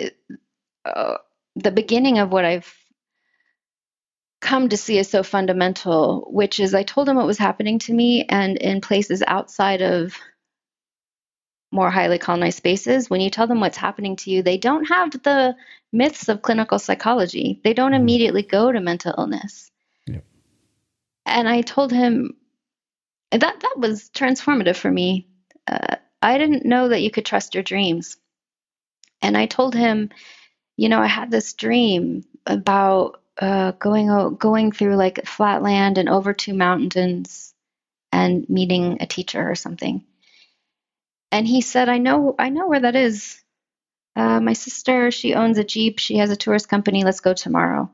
beginning of what I've come to see as so fundamental, which is I told him what was happening to me, and in places outside of more highly colonized spaces, when you tell them what's happening to you, they don't have the myths of clinical psychology. They don't immediately go to mental illness. Yep. And I told him that was transformative for me. I didn't know that you could trust your dreams. And I told him, I had this dream about going through like flat land and over 2 mountains and meeting a teacher or something. And he said, I know where that is. My sister, she owns a Jeep. She has a tourist company. Let's go tomorrow.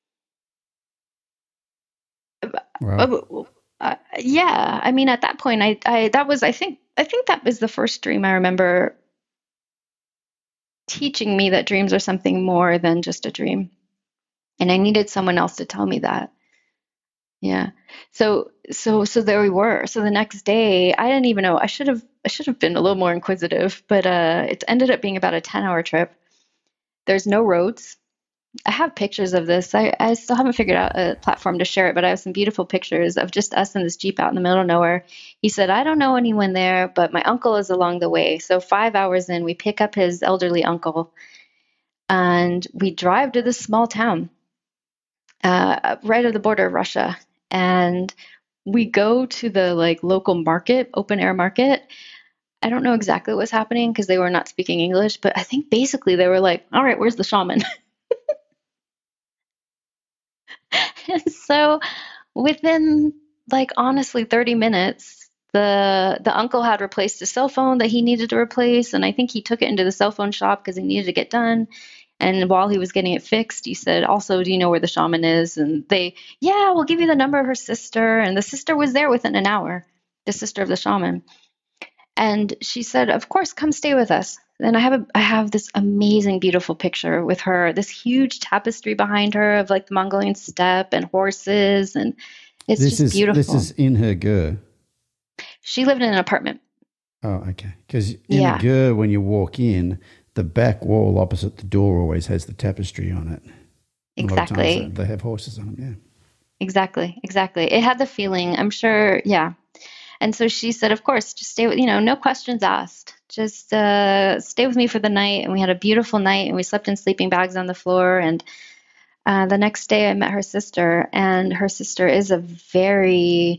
Wow. Yeah. I mean, at that point, I think that was the first dream I remember teaching me that dreams are something more than just a dream. And I needed someone else to tell me that. Yeah. So there we were. So the next day, I didn't even know. I should have been a little more inquisitive, but it ended up being about a 10-hour trip. There's no roads. I have pictures of this. I still haven't figured out a platform to share it, but I have some beautiful pictures of just us in this Jeep out in the middle of nowhere. He said, I don't know anyone there, but my uncle is along the way. So 5 hours in, we pick up his elderly uncle, and we drive to this small town right at the border of Russia. And we go to the like local market, open air market. I don't know exactly what was happening because they were not speaking English, but I think basically they were like, all right, where's the shaman? And so within like honestly 30 minutes, the uncle had replaced his cell phone that he needed to replace. And I think he took it into the cell phone shop because he needed to get done. And while he was getting it fixed, he said, also, do you know where the shaman is? And yeah, we'll give you the number of her sister. And the sister was there within an hour, the sister of the shaman. And she said, of course, come stay with us. And I have this amazing, beautiful picture with her, this huge tapestry behind her of like the Mongolian steppe and horses. And it's just beautiful. This is in her ger. She lived in an apartment. Oh, okay. Because in a ger, when you walk in, the back wall opposite the door always has the tapestry on it. Exactly. A lot of times they have horses on them, yeah. Exactly. It had the feeling, I'm sure, yeah. And so she said, of course, just stay with, no questions asked. Just stay with me for the night. And we had a beautiful night, and we slept in sleeping bags on the floor. And the next day I met her sister, and her sister is a very,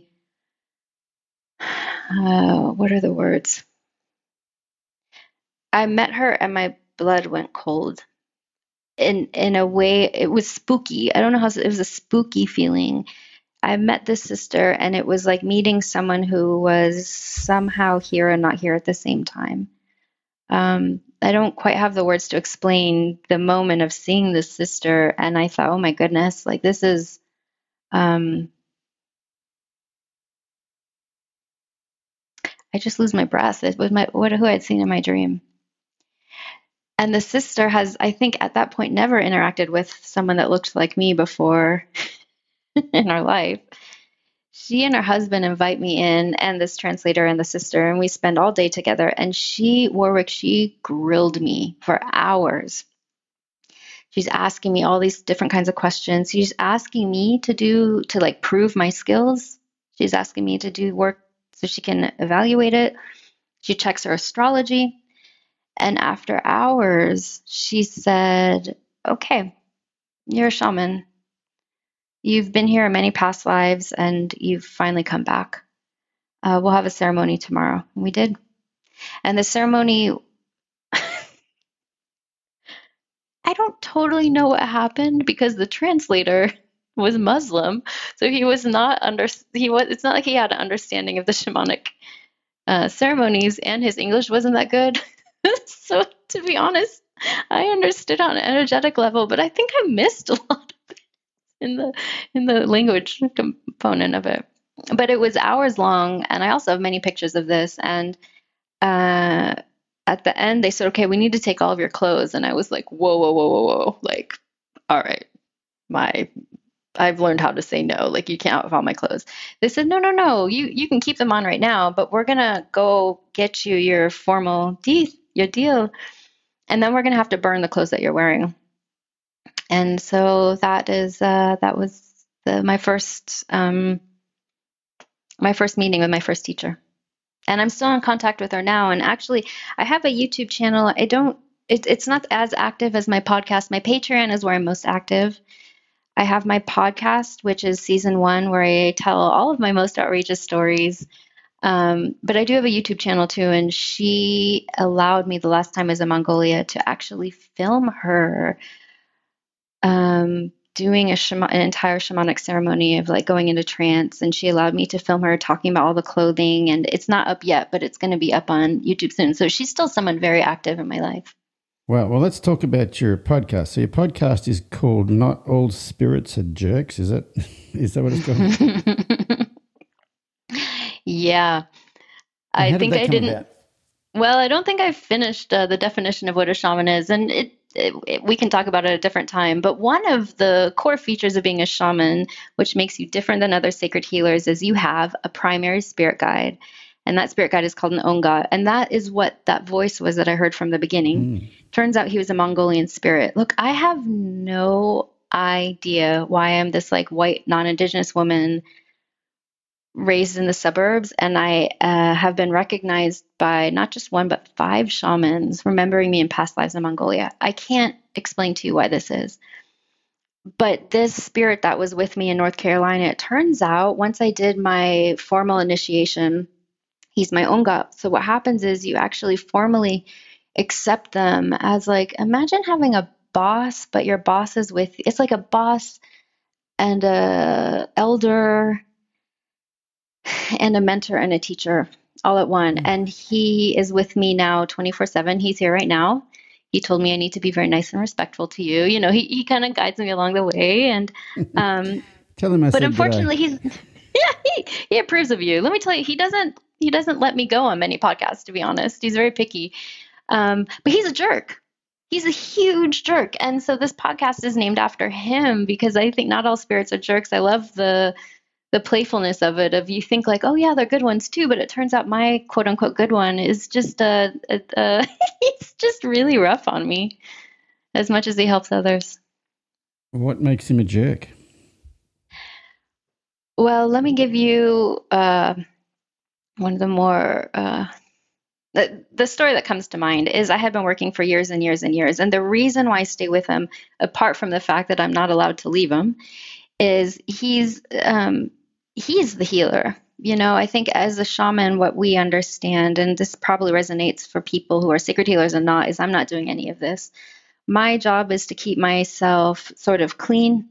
what are the words? I met her and my blood went cold. In a way, it was spooky. I don't know it was a spooky feeling. I met this sister, and it was like meeting someone who was somehow here and not here at the same time. I don't quite have the words to explain the moment of seeing this sister, and I thought, oh my goodness, like this is, I just lose my breath. It was who I had seen in my dream. And the sister has, I think at that point, never interacted with someone that looked like me before in her life. She and her husband invite me in, and this translator and the sister, and we spend all day together. And she grilled me for hours. She's asking me all these different kinds of questions. She's asking me to like prove my skills. She's asking me to do work so she can evaluate it. She checks her astrology. And after hours, she said, okay, you're a shaman. You've been here in many past lives, and you've finally come back. We'll have a ceremony tomorrow. And we did. And the ceremony don't totally know what happened because the translator was Muslim, so he was not it's not like he had an understanding of the shamanic ceremonies, and his English wasn't that good. So to be honest, I understood on an energetic level, but I think I missed a lot in the language component of it. But it was hours long, and I also have many pictures of this. And at the end, they said, "Okay, we need to take all of your clothes." And I was like, "Whoa, whoa, whoa, whoa, whoa! Like, all right, I've learned how to say no. Like, you can't have all my clothes." They said, "No, no, no. You can keep them on right now, but we're gonna go get you your formal your deal, and then we're gonna have to burn the clothes that you're wearing." And so that was my first meeting with my first teacher. And I'm still in contact with her now. And actually, I have a YouTube channel. It's not as active as my podcast. My Patreon is where I'm most active. I have my podcast, which is season 1, where I tell all of my most outrageous stories. But I do have a YouTube channel too. And she allowed me the last time I was in Mongolia to actually film her doing an entire shamanic ceremony of like going into trance. And she allowed me to film her talking about all the clothing, and it's not up yet, but it's going to be up on YouTube soon. So she's still someone very active in my life. Well, let's talk about your podcast. So your podcast is called Not All Spirits Are Jerks. Is that what it's called? Yeah. I think I didn't. About? Well, I don't think I finished the definition of what a shaman is. And we can talk about it at a different time. But one of the core features of being a shaman, which makes you different than other sacred healers, is you have a primary spirit guide. And that spirit guide is called an Onga. And that is what that voice was that I heard from the beginning. Turns out he was a Mongolian spirit. Look, I have no idea why I'm this like white, non-Indigenous woman raised in the suburbs. And I have been recognized by not just 1, but 5 shamans remembering me in past lives in Mongolia. I can't explain to you why this is. But this spirit that was with me in North Carolina, it turns out once I did my formal initiation, he's my Onga. So what happens is you actually formally accept them as like, imagine having a boss, but your boss is it's like a boss and a elder and a mentor and a teacher all at one. And he is with me now 24/7. He's here right now. He told me I need to be very nice and respectful to you. You know, he kind of guides me along the way. And tell him I but unfortunately he approves of you. Let me tell you, he doesn't let me go on many podcasts, to be honest. He's very picky. But he's a jerk. He's a huge jerk. And so this podcast is named after him because I think not all spirits are jerks. I love the playfulness of it, of you think like, oh yeah, they're good ones too. But it turns out my quote unquote good one is just he's just really rough on me as much as he helps others. What makes him a jerk? Well, let me give you one of the more the story that comes to mind is I had been working for years and years and years. And the reason why I stay with him, apart from the fact that I'm not allowed to leave him, is he's the healer. You know, I think as a shaman, what we understand, and this probably resonates for people who are sacred healers and not, is I'm not doing any of this. My job is to keep myself sort of clean.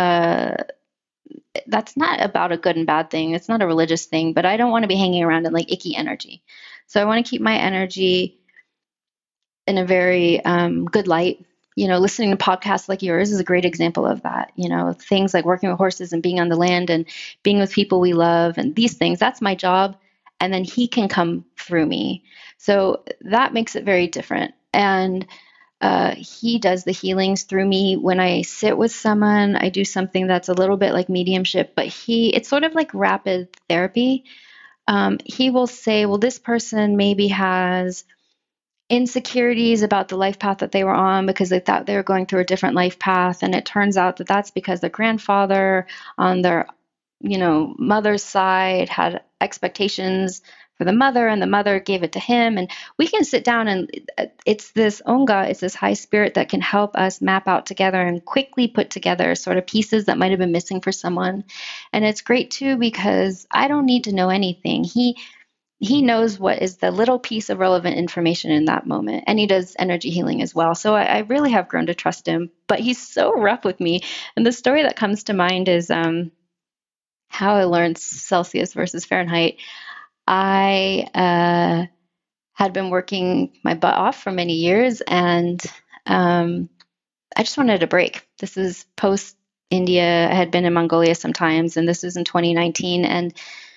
That's not about a good and bad thing. It's not a religious thing, but I don't want to be hanging around in like icky energy. So I want to keep my energy in a very good light. You know, listening to podcasts like yours is a great example of that. You know, things like working with horses and being on the land and being with people we love and these things, that's my job. And then he can come through me. So that makes it very different. And he does the healings through me. When I sit with someone, I do something that's a little bit like mediumship, but it's sort of like rapid therapy. He will say, well, this person maybe has insecurities about the life path that they were on because they thought they were going through a different life path. And it turns out that that's because their grandfather on their, mother's side had expectations for the mother, and the mother gave it to him. And we can sit down, and it's this Onga, it's this high spirit that can help us map out together and quickly put together sort of pieces that might have been missing for someone. And it's great too, because I don't need to know anything. he knows what is the little piece of relevant information in that moment. And he does energy healing as well. So I really have grown to trust him, but he's so rough with me. And the story that comes to mind is how I learned Celsius versus Fahrenheit. I had been working my butt off for many years, and I just wanted a break. This is post India. I had been in Mongolia sometimes, and this was in 2019. And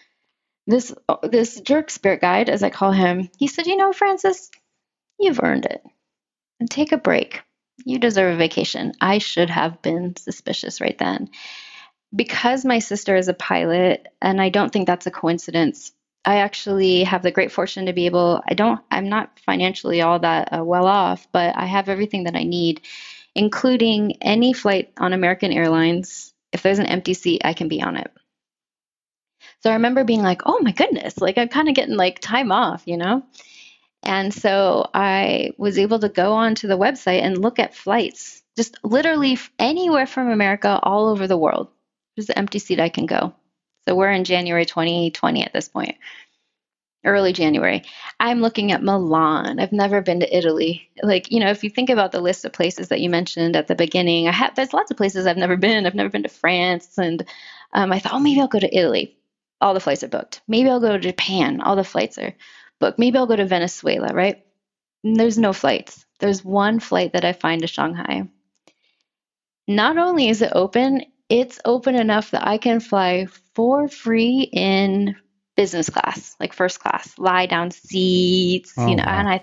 this jerk spirit guide, as I call him, he said, Frances, you've earned it. And take a break. You deserve a vacation. I should have been suspicious right then. Because my sister is a pilot, and I don't think that's a coincidence, I actually have the great fortune to be able, I'm not financially all that well off, but I have everything that I need, including any flight on American Airlines. If there's an empty seat, I can be on it. So I remember being like, oh my goodness, like I'm kind of getting like time off, And so I was able to go onto the website and look at flights, just literally anywhere from America, all over the world. There's an empty seat I can go. So we're in January 2020 at this point, early January. I'm looking at Milan. I've never been to Italy. Like, if you think about the list of places that you mentioned at the beginning, there's lots of places I've never been. I've never been to France. And I thought, maybe I'll go to Italy. All the flights are booked. Maybe I'll go to Japan. All the flights are booked. Maybe I'll go to Venezuela, right? And there's no flights. There's one flight that I find to Shanghai. Not only is it open, it's open enough that I can fly for free in business class, like first class, lie down seats, Wow. And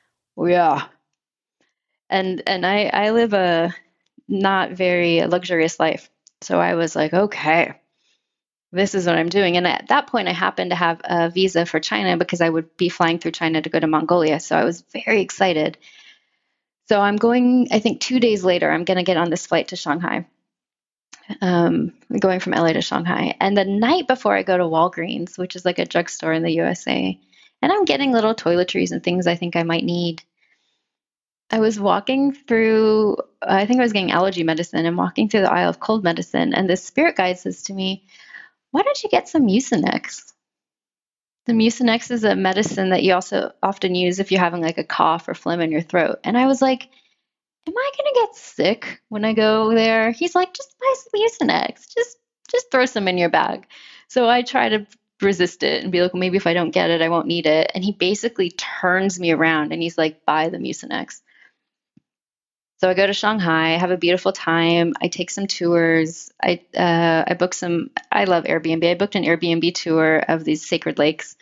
I live a not very luxurious life. So I was like, okay, this is what I'm doing. And at that point, I happened to have a visa for China because I would be flying through China to go to Mongolia. So I was very excited. So I'm going, I think 2 days later, I'm going to get on this flight to Shanghai. Going from LA to Shanghai. And the night before, I go to Walgreens, which is like a drugstore in the USA. And I'm getting little toiletries and things I think I might need. I was walking through, I think I was getting allergy medicine and walking through the aisle of cold medicine. And this spirit guide says to me, why don't you get some Mucinex? The Mucinex is a medicine that you also often use if you're having like a cough or phlegm in your throat. And I was like, am I going to get sick when I go there? He's like, just buy some Mucinex. Just throw some in your bag. So I try to resist it and be like, well, maybe if I don't get it, I won't need it. And he basically turns me around and he's like, buy the Mucinex. So I go to Shanghai, have a beautiful time. I take some tours. I book some, I love Airbnb. I booked an Airbnb tour of these sacred lakes.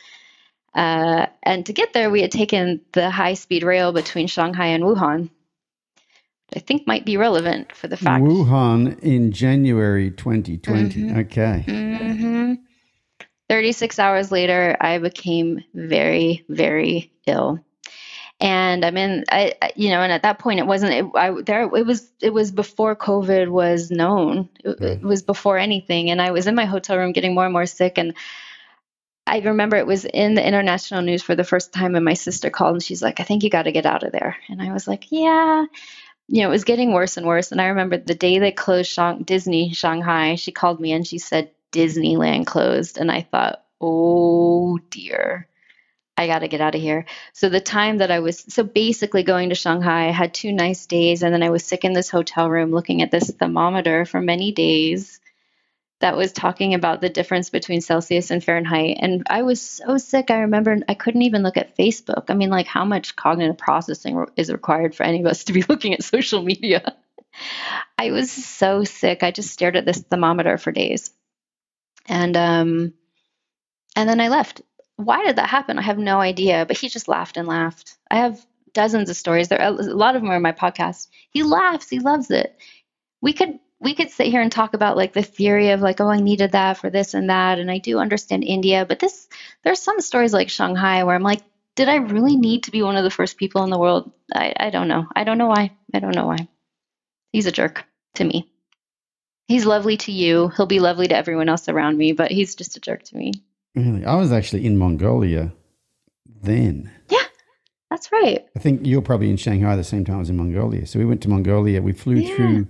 And to get there, we had taken the high-speed rail between Shanghai and Wuhan. I think might be relevant for the fact. Wuhan in January 2020. Mm-hmm. Okay. Mm-hmm. 36 hours later, I became very, very ill. And and at that point, it wasn't, it was before COVID was known. It was before anything. And I was in my hotel room getting more and more sick. And I remember it was in the international news for the first time. And my sister called and she's like, I think you got to get out of there. And I was like, yeah. It was getting worse and worse. And I remember the day they closed Disney Shanghai, she called me and she said, Disneyland closed. And I thought, oh dear, I got to get out of here. So the time that I was, so basically going to Shanghai, I had 2 nice days. And then I was sick in this hotel room looking at this thermometer for many days that was talking about the difference between Celsius and Fahrenheit. And I was so sick. I remember I couldn't even look at Facebook. I mean, like how much cognitive processing is required for any of us to be looking at social media? I was so sick. I just stared at this thermometer for days. And then I left. Why did that happen? I have no idea, but he just laughed and laughed. I have dozens of stories. A lot of them are in my podcast. He laughs. He loves it. We could sit here and talk about like the theory of like, oh, I needed that for this and that. And I do understand India, but there's some stories like Shanghai where I'm like, did I really need to be one of the first people in the world? I don't know. I don't know why. He's a jerk to me. He's lovely to you. He'll be lovely to everyone else around me, but he's just a jerk to me. Really? I was actually in Mongolia then. Yeah, that's right. I think you're probably in Shanghai the same time I was in Mongolia. So we went to Mongolia. We flew through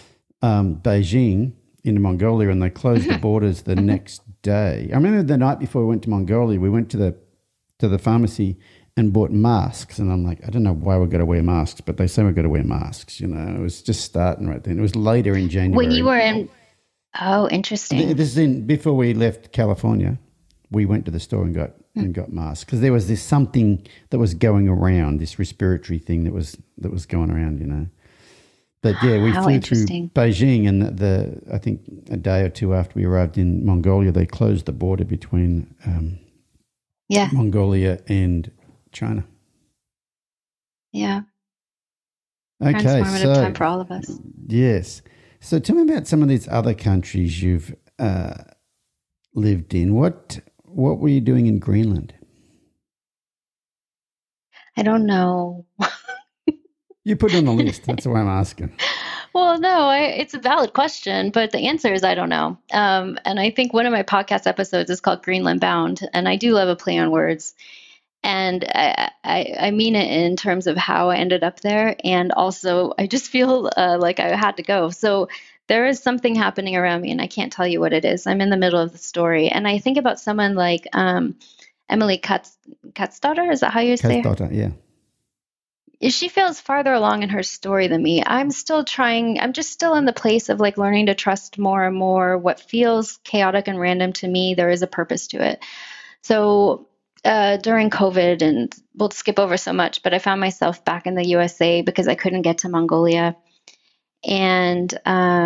Beijing into Mongolia, and they closed the borders the next day. I remember the night before we went to Mongolia, we went to the to the pharmacy and bought masks. And I'm like, I don't know why we've got to wear masks, but they say we've got to wear masks. You know, it was just starting right then. It was later in January. When you were in, oh, interesting. This is before we left California. We went to the store and got masks because there was this something that was going around, this respiratory thing that was going around, you know. But yeah, we flew through Beijing, and I think a day or two after we arrived in Mongolia, they closed the border between Mongolia and China. Yeah. Okay, transformative time for all of us. Yes. So tell me about some of these other countries you've lived in. What were you doing in Greenland? I don't know. You put it on the list. That's why I'm asking. Well, no, it's a valid question, but the answer is I don't know. And I think one of my podcast episodes is called Greenland Bound, and I do love a play on words. And I mean it in terms of how I ended up there. And also, I just feel like I had to go. So there is something happening around me, and I can't tell you what it is. I'm in the middle of the story. And I think about someone like Emily Katzdotter. Is that how you say her? Katzdotter, yeah. She feels farther along in her story than me. I'm still trying. I'm just still in the place of like learning to trust more and more. What feels chaotic and random to me, there is a purpose to it. So during COVID, and we'll skip over so much, but I found myself back in the USA because I couldn't get to Mongolia. And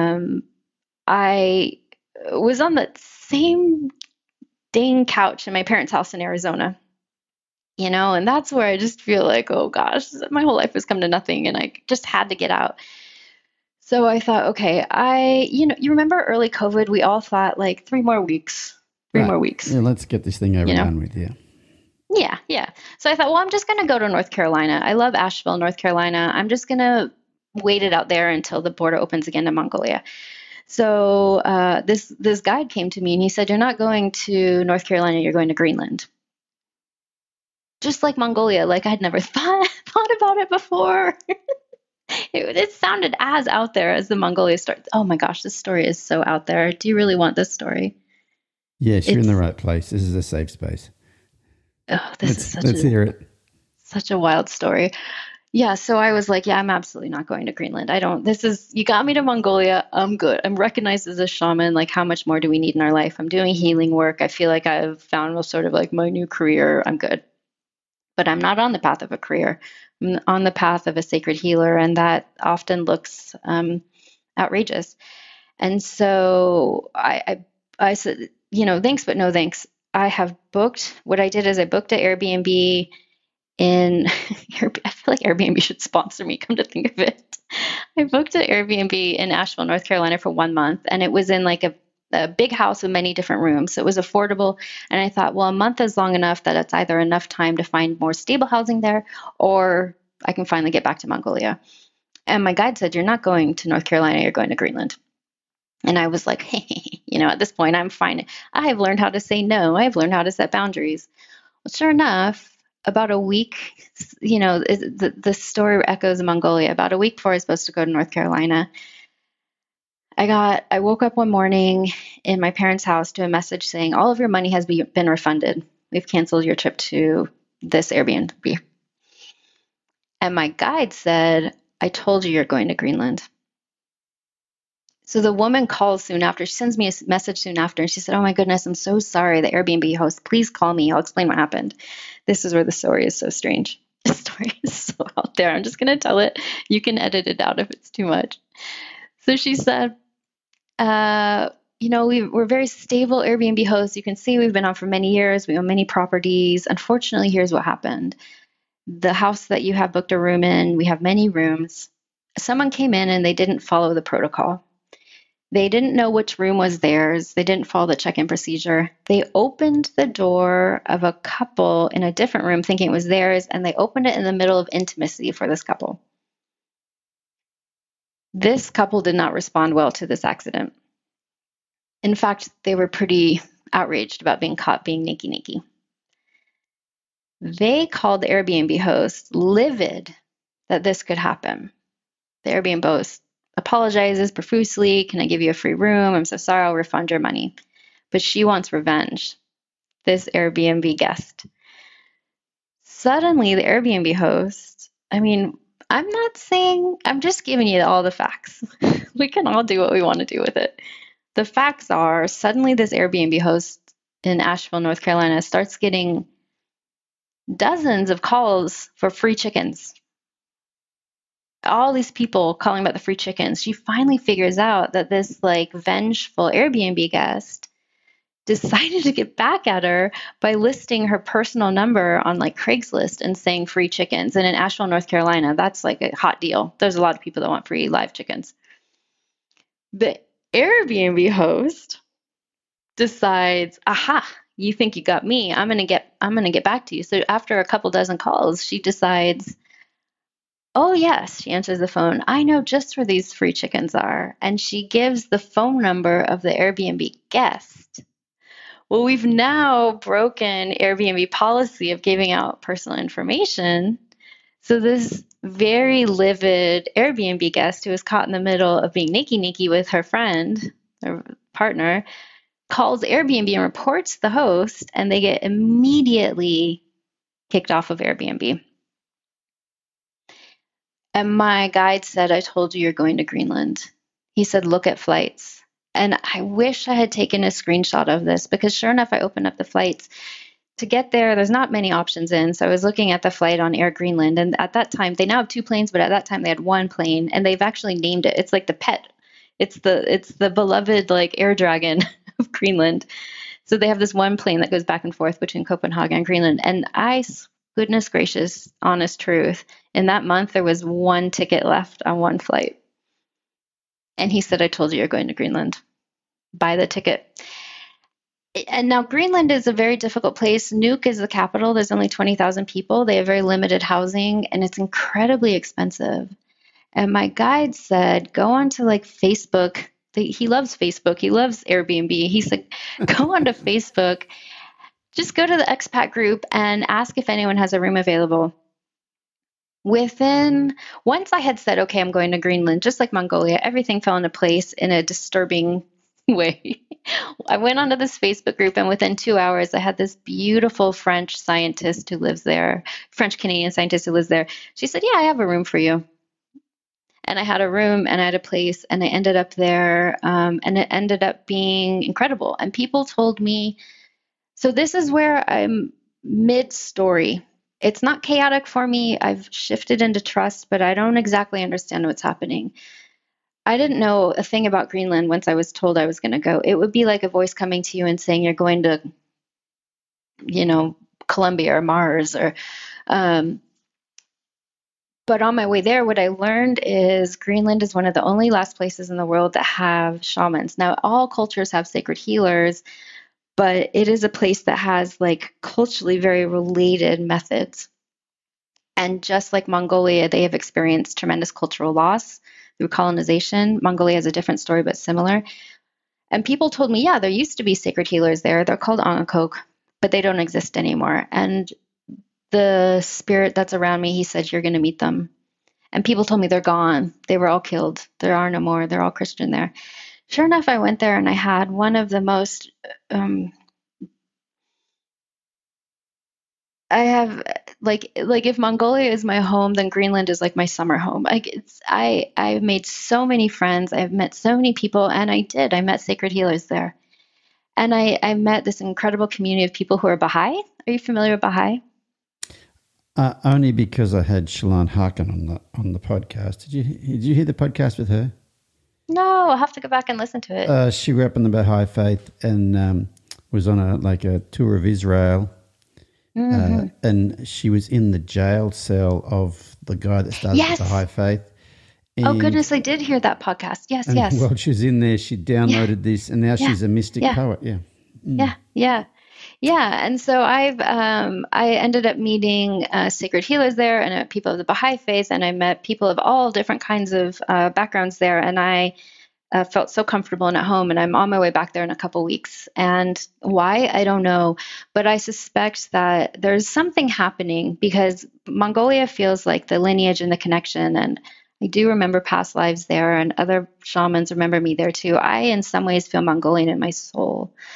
I was on the same dang couch in my parents' house in Arizona. You know, and that's where I just feel like, oh gosh, my whole life has come to nothing and I just had to get out. So I thought, okay, you remember early COVID, we all thought like 3 more weeks. Yeah, let's get this thing over and done with, Yeah. So I thought, well, I'm just going to go to North Carolina. I love Asheville, North Carolina. I'm just going to wait it out there until the border opens again to Mongolia. So this guide came to me and he said, you're not going to North Carolina, you're going to Greenland. Just like Mongolia, like I'd never thought about it before. It sounded as out there as the Mongolia story. Oh my gosh, this story is so out there. Do you really want this story? Yes, you're in the right place. This is a safe space. Oh, let's hear it. Such a wild story. Yeah, so I was like, yeah, I'm absolutely not going to Greenland. You got me to Mongolia. I'm good. I'm recognized as a shaman. Like, how much more do we need in our life? I'm doing healing work. I feel like I've found sort of like my new career. I'm good. But I'm not on the path of a career. I'm on the path of a sacred healer, and that often looks outrageous. And so I said, thanks, but no thanks. I have booked. What I did is I booked an Airbnb in. I feel like Airbnb should sponsor me. Come to think of it, I booked an Airbnb in Asheville, North Carolina, for 1 month, and it was in like a big house with many different rooms. So it was affordable. And I thought, well, a month is long enough that it's either enough time to find more stable housing there, or I can finally get back to Mongolia. And my guide said, you're not going to North Carolina, you're going to Greenland. And I was like, hey, at this point, I'm fine. I have learned how to say no. I have learned how to set boundaries. Well, sure enough, about a week, the story echoes in Mongolia. About a week before I was supposed to go to North Carolina, I woke up one morning in my parents' house to a message saying, all of your money has been refunded. We've canceled your trip to this Airbnb. And my guide said, I told you you're going to Greenland. So the woman calls soon after. She sends me a message soon after. And she said, oh my goodness, I'm so sorry. The Airbnb host, please call me. I'll explain what happened. This is where the story is so strange. The story is so out there. I'm just going to tell it. You can edit it out if it's too much. So she said, we're very stable Airbnb hosts. You can see we've been on for many years. We own many properties. Unfortunately, here's what happened. The house that you have booked a room in, we have many rooms. Someone came in and they didn't follow the protocol. They didn't know which room was theirs. They didn't follow the check-in procedure. They opened the door of a couple in a different room thinking it was theirs, and they opened it in the middle of intimacy for this couple. This couple did not respond well to this accident. In fact, they were pretty outraged about being caught being naked. They called the Airbnb host, livid that this could happen. The Airbnb host apologizes profusely. Can I give you a free room? I'm so sorry. I'll refund your money. But she wants revenge. This Airbnb guest. Suddenly, the Airbnb host, I mean, I'm just giving you all the facts. We can all do what we want to do with it. The facts are suddenly this Airbnb host in Asheville, North Carolina starts getting dozens of calls for free chickens. All these people calling about the free chickens. She finally figures out that this like vengeful Airbnb guest decided to get back at her by listing her personal number on like Craigslist and saying free chickens. And in Asheville, North Carolina, that's like a hot deal. There's a lot of people that want free live chickens. The Airbnb host decides, aha, you think you got me. I'm gonna get back to you. So after a couple dozen calls, she decides, oh yes, she answers the phone. I know just where these free chickens are. And she gives the phone number of the Airbnb guest. Well, we've now broken Airbnb policy of giving out personal information. So this very livid Airbnb guest who was caught in the middle of being naked with her friend or partner calls Airbnb and reports the host, and they get immediately kicked off of Airbnb. And my guide said, I told you you're going to Greenland. He said, look at flights. And I wish I had taken a screenshot of this because sure enough, I opened up the flights. To get there, there's not many options in. So I was looking at the flight on Air Greenland. And at that time, they now have 2 planes, but at that time they had 1 plane. And they've actually named it. It's like the pet. It's the beloved like Air Dragon of Greenland. So they have this 1 plane that goes back and forth between Copenhagen and Greenland. And goodness gracious, honest truth, in that month, there was 1 ticket left on 1 flight. And he said, I told you you're going to Greenland. Buy the ticket. And now Greenland is a very difficult place. Nuuk is the capital. There's only 20,000 people. They have very limited housing, and it's incredibly expensive. And my guide said, go onto like Facebook. He loves Facebook. He loves Airbnb. He said, go onto Facebook. Just go to the expat group and ask if anyone has a room available. Once I had said, okay, I'm going to Greenland, just like Mongolia, everything fell into place in a disturbing way. I went onto this Facebook group, and within 2 hours, I had this beautiful French scientist who lives there, French-Canadian scientist who lives there. She said, yeah, I have a room for you. And I had a room and I had a place, and I ended up there, and it ended up being incredible. And people told me, so this is where I'm mid-story. It's not chaotic for me. I've shifted into trust, but I don't exactly understand what's happening. I didn't know a thing about Greenland once I was told I was going to go. It would be like a voice coming to you and saying you're going to, Columbia or Mars or, but on my way there, what I learned is Greenland is one of the only last places in the world that have shamans. Now, all cultures have sacred healers, but it is a place that has like culturally very related methods. And just like Mongolia, they have experienced tremendous cultural loss through colonization. Mongolia has a different story, but similar. And people told me, yeah, there used to be sacred healers there. They're called Angakok, but they don't exist anymore. And the spirit that's around me, he said, you're going to meet them. And people told me they're gone. They were all killed. There are no more. They're all Christian there. Sure enough, I went there and I had one of the most, I have like if Mongolia is my home, then Greenland is like my summer home. I've made so many friends. I've met so many people, and I met sacred healers there. And I met this incredible community of people who are Baha'i. Are you familiar with Baha'i? Only because I had Shalane Harkin on the podcast. Did you hear the podcast with her? No, I'll have to go back and listen to it. She grew up in the Baha'i faith and was on a tour of Israel. Mm-hmm. And she was in the jail cell of the guy that started the Baha'i faith. And, oh, goodness, I did hear that podcast. Yes. While she was in there, she downloaded this, and now she's a mystic poet. Yeah. Mm. Yeah. And so I ended up meeting sacred healers there, and I met people of the Baha'i faith, and I met people of all different kinds of backgrounds there, and I felt so comfortable and at home, and I'm on my way back there in a couple weeks. And why? I don't know, but I suspect that there's something happening because Mongolia feels like the lineage and the connection, and I do remember past lives there, and other shamans remember me there too. I, in some ways, feel Mongolian in my soul.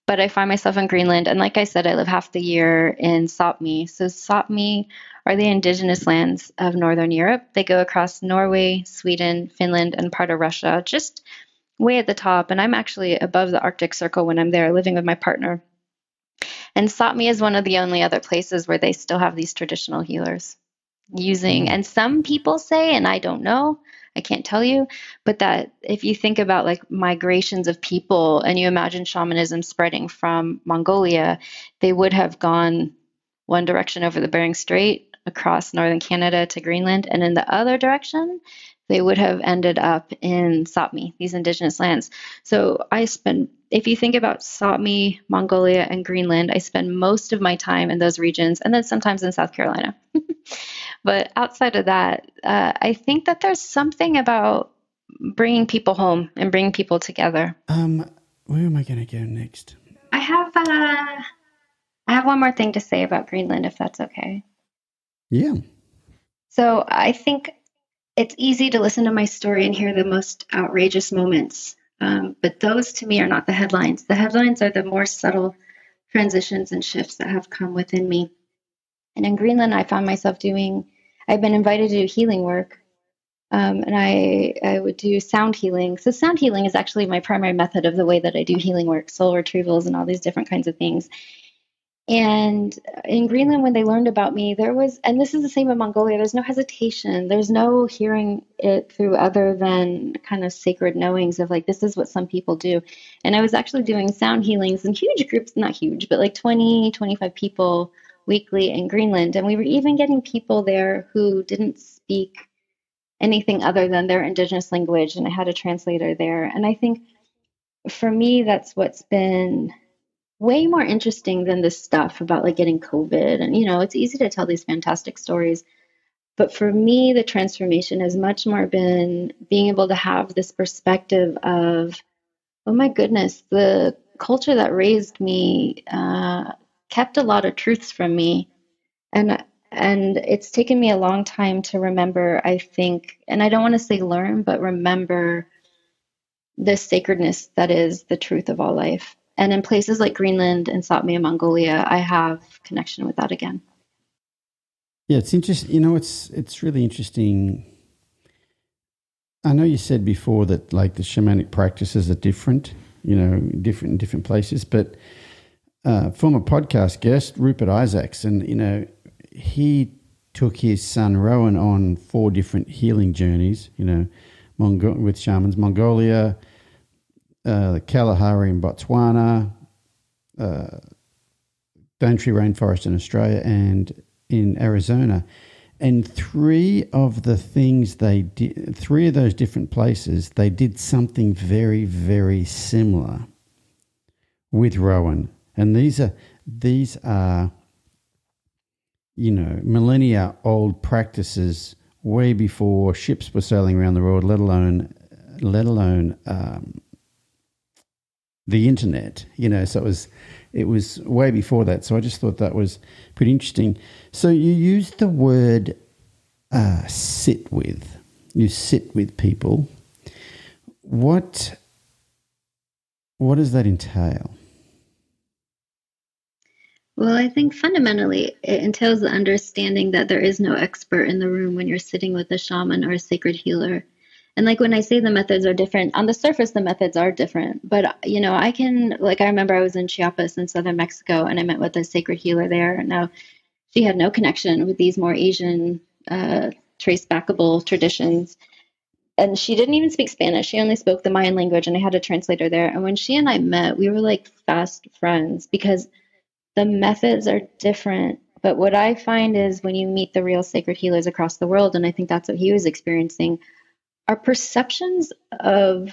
but I find myself in Greenland. And like I said, I live half the year in Sapmi. So Sapmi are the indigenous lands of Northern Europe. They go across Norway, Sweden, Finland, and part of Russia, just way at the top. And I'm actually above the Arctic Circle when I'm there living with my partner. And Sapmi is one of the only other places where they still have these traditional healers using, and some people say, and I don't know, I can't tell you, but that if you think about like migrations of people and you imagine shamanism spreading from Mongolia, they would have gone one direction over the Bering Strait across northern Canada to Greenland, and in the other direction, they would have ended up in Sapmi, these indigenous lands. So if you think about Sapmi, Mongolia, and Greenland, I spend most of my time in those regions, and then sometimes in South Carolina. But outside of that, I think that there's something about bringing people home and bringing people together. Where am I going to go next? I have one more thing to say about Greenland, if that's okay. Yeah. So I think it's easy to listen to my story and hear the most outrageous moments. But those to me are not the headlines. The headlines are the more subtle transitions and shifts that have come within me. And in Greenland, I found myself I've been invited to do healing work. And I would do sound healing. So sound healing is actually my primary method of the way that I do healing work, soul retrievals and all these different kinds of things. And in Greenland, when they learned about me, and this is the same in Mongolia, there's no hesitation. There's no hearing it through other than kind of sacred knowings of like, this is what some people do. And I was actually doing sound healings in huge groups, not huge, but like 20, 25 people weekly in Greenland. And we were even getting people there who didn't speak anything other than their indigenous language. And I had a translator there. And I think for me, that's what's been way more interesting than this stuff about like getting COVID. And, it's easy to tell these fantastic stories. But for me, the transformation has much more been being able to have this perspective of, oh my goodness, the culture that raised me kept a lot of truths from me. And it's taken me a long time to remember, I think, and I don't want to say learn, but remember the sacredness that is the truth of all life. And in places like Greenland and Sapmi and Mongolia, I have connection with that again. Yeah, it's interesting. It's really interesting. I know you said before that like the shamanic practices are different, different in different places, but former podcast guest, Rupert Isaacson, he took his son Rowan on 4 different healing journeys, with shamans, Mongolia, the Kalahari in Botswana, Daintree Rainforest in Australia, and in Arizona. And 3 of the things they did, 3 of those different places, they did something very, very similar with Rowan. And these are millennia old practices way before ships were sailing around the world, let alone the internet, so it was way before that. So I just thought that was pretty interesting. So you used the word sit with. You sit with people. What does that entail? Well, I think fundamentally it entails the understanding that there is no expert in the room when you're sitting with a shaman or a sacred healer. And like when I say the methods are different, on the surface, the methods are different. But, I remember I was in Chiapas in southern Mexico and I met with a sacred healer there. Now, she had no connection with these more Asian trace-backable traditions. And she didn't even speak Spanish. She only spoke the Mayan language, and I had a translator there. And when she and I met, we were like fast friends because the methods are different. But what I find is when you meet the real sacred healers across the world, and I think that's what he was experiencing, our perceptions of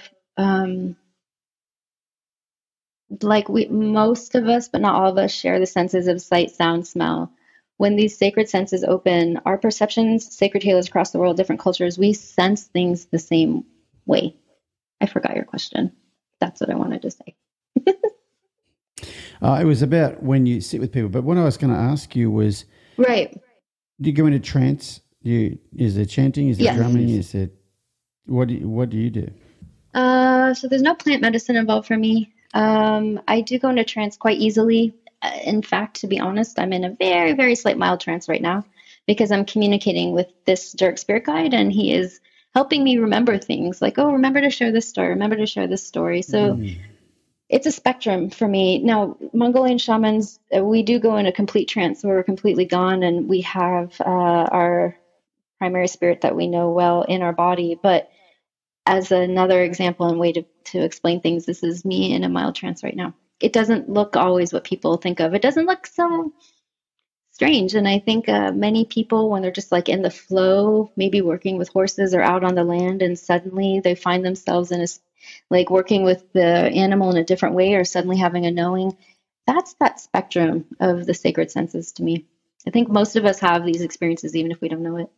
most of us, but not all of us, share the senses of sight, sound, smell. When these sacred senses open, our perceptions, sacred healers across the world, different cultures, we sense things the same way. I forgot your question. That's what I wanted to say. It was about when you sit with people. But what I was going to ask you was, right? Do you go into trance? Is there chanting? Is there drumming? Is it what do you do? So there's no plant medicine involved for me. I do go into trance quite easily. In fact, to be honest, I'm in a very, very slight mild trance right now because I'm communicating with this dark spirit guide, and he is helping me remember things like, oh, remember to share this story, remember to share this story. So it's a spectrum for me. Now, Mongolian shamans, we do go in a complete trance where we're completely gone, and we have our primary spirit that we know well in our body. But as another example and way to explain things, this is me in a mild trance right now. It doesn't look always what people think of. It doesn't look so strange. And I think many people, when they're just like in the flow, maybe working with horses or out on the land, and suddenly they find themselves in a, like working with the animal in a different way, or suddenly having a knowing, that's that spectrum of the sacred senses to me. I think most of us have these experiences, even if we don't know it.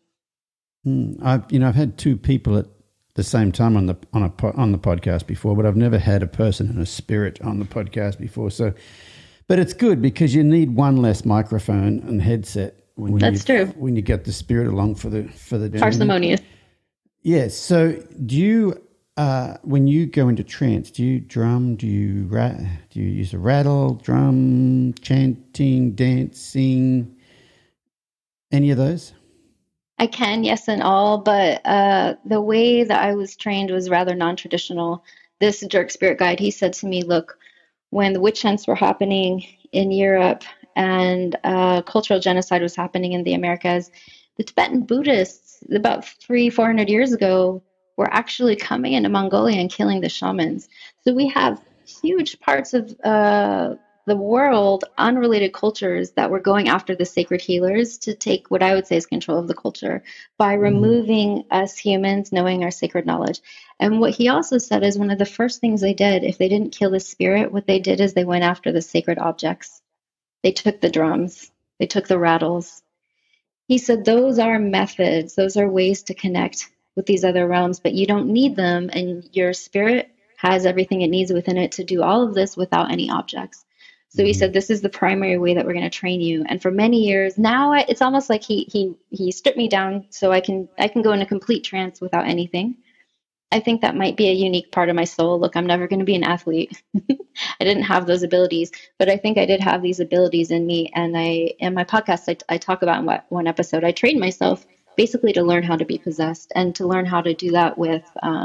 I've had two people at the same time on the podcast before, but I've never had a person and a spirit on the podcast before. So, but it's good because you need one less microphone and headset. That's true. When you get the spirit along for the journey. Parsimonious. Yes. So, do you when you go into trance, do you drum? Do you use a rattle, drum, chanting, dancing? Any of those? I can, yes and all, but the way that I was trained was rather non-traditional. This jerk spirit guide, he said to me, look, when the witch hunts were happening in Europe and cultural genocide was happening in the Americas, the Tibetan Buddhists, about 300-400 years ago, were actually coming into Mongolia and killing the shamans. So we have huge parts of the world, unrelated cultures that were going after the sacred healers to take what I would say is control of the culture by removing us humans knowing our sacred knowledge. And what he also said is one of the first things they did, if they didn't kill the spirit, what they did is they went after the sacred objects. They took the drums, they took the rattles. He said those are methods, those are ways to connect with these other realms, but you don't need them, and your spirit has everything it needs within it to do all of this without any objects. So he said, this is the primary way that we're going to train you. And for many years now, it's almost like he stripped me down so I can go in a complete trance without anything. I think that might be a unique part of my soul. Look, I'm never going to be an athlete. I didn't have those abilities, but I think I did have these abilities in me. And in my podcast, I talk about in one episode, I trained myself basically to learn how to be possessed and to learn how to do that with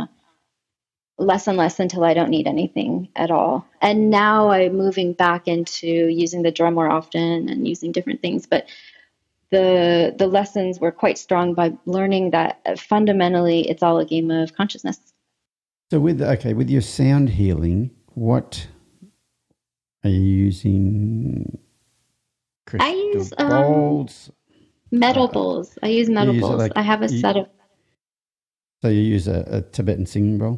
less and less until I don't need anything at all. And now I'm moving back into using the drum more often and using different things. But the lessons were quite strong by learning that fundamentally it's all a game of consciousness. So with your sound healing, what are you using? I use bowls? Metal bowls. I use metal bowls. I have a set of... So you use a Tibetan singing bowl?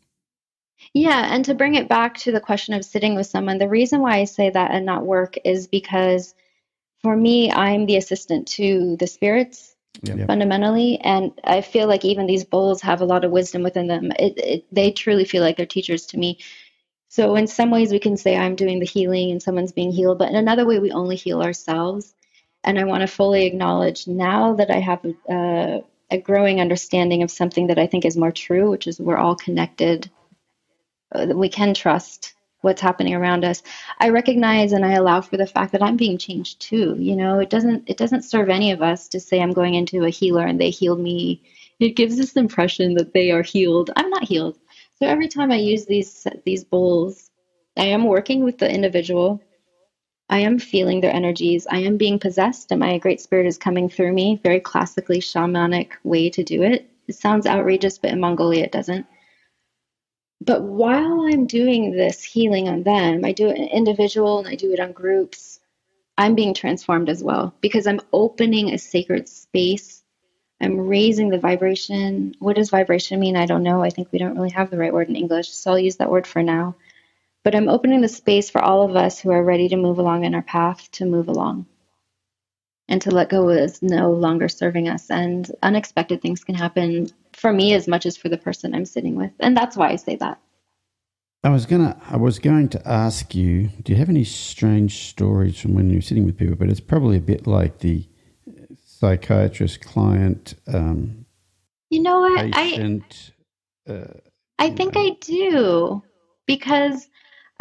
Yeah, and to bring it back to the question of sitting with someone, the reason why I say that and not work is because for me, I'm the assistant to the spirits fundamentally, and I feel like even these bowls have a lot of wisdom within them. They truly feel like they're teachers to me. So in some ways we can say I'm doing the healing and someone's being healed, but in another way we only heal ourselves. And I want to fully acknowledge now that I have a growing understanding of something that I think is more true, which is we're all connected. We can trust what's happening around us. I recognize and I allow for the fact that I'm being changed too. You know, it doesn't serve any of us to say I'm going into a healer and they healed me. It gives this impression that they are healed. I'm not healed. So every time I use these bowls, I am working with the individual. I am feeling their energies. I am being possessed and my great spirit is coming through me. Very classically shamanic way to do it. It sounds outrageous, but in Mongolia it doesn't. But while I'm doing this healing on them, I do it individual and I do it on groups, I'm being transformed as well because I'm opening a sacred space. I'm raising the vibration. What does vibration mean? I don't know. I think we don't really have the right word in English, so I'll use that word for now. But I'm opening the space for all of us who are ready to move along in our path to move along. And to let go is no longer serving us. And unexpected things can happen for me as much as for the person I'm sitting with. And that's why I say that. I was going to ask you, do you have any strange stories from when you're sitting with people? But it's probably a bit like the psychiatrist client you know what? patient. I think I do, because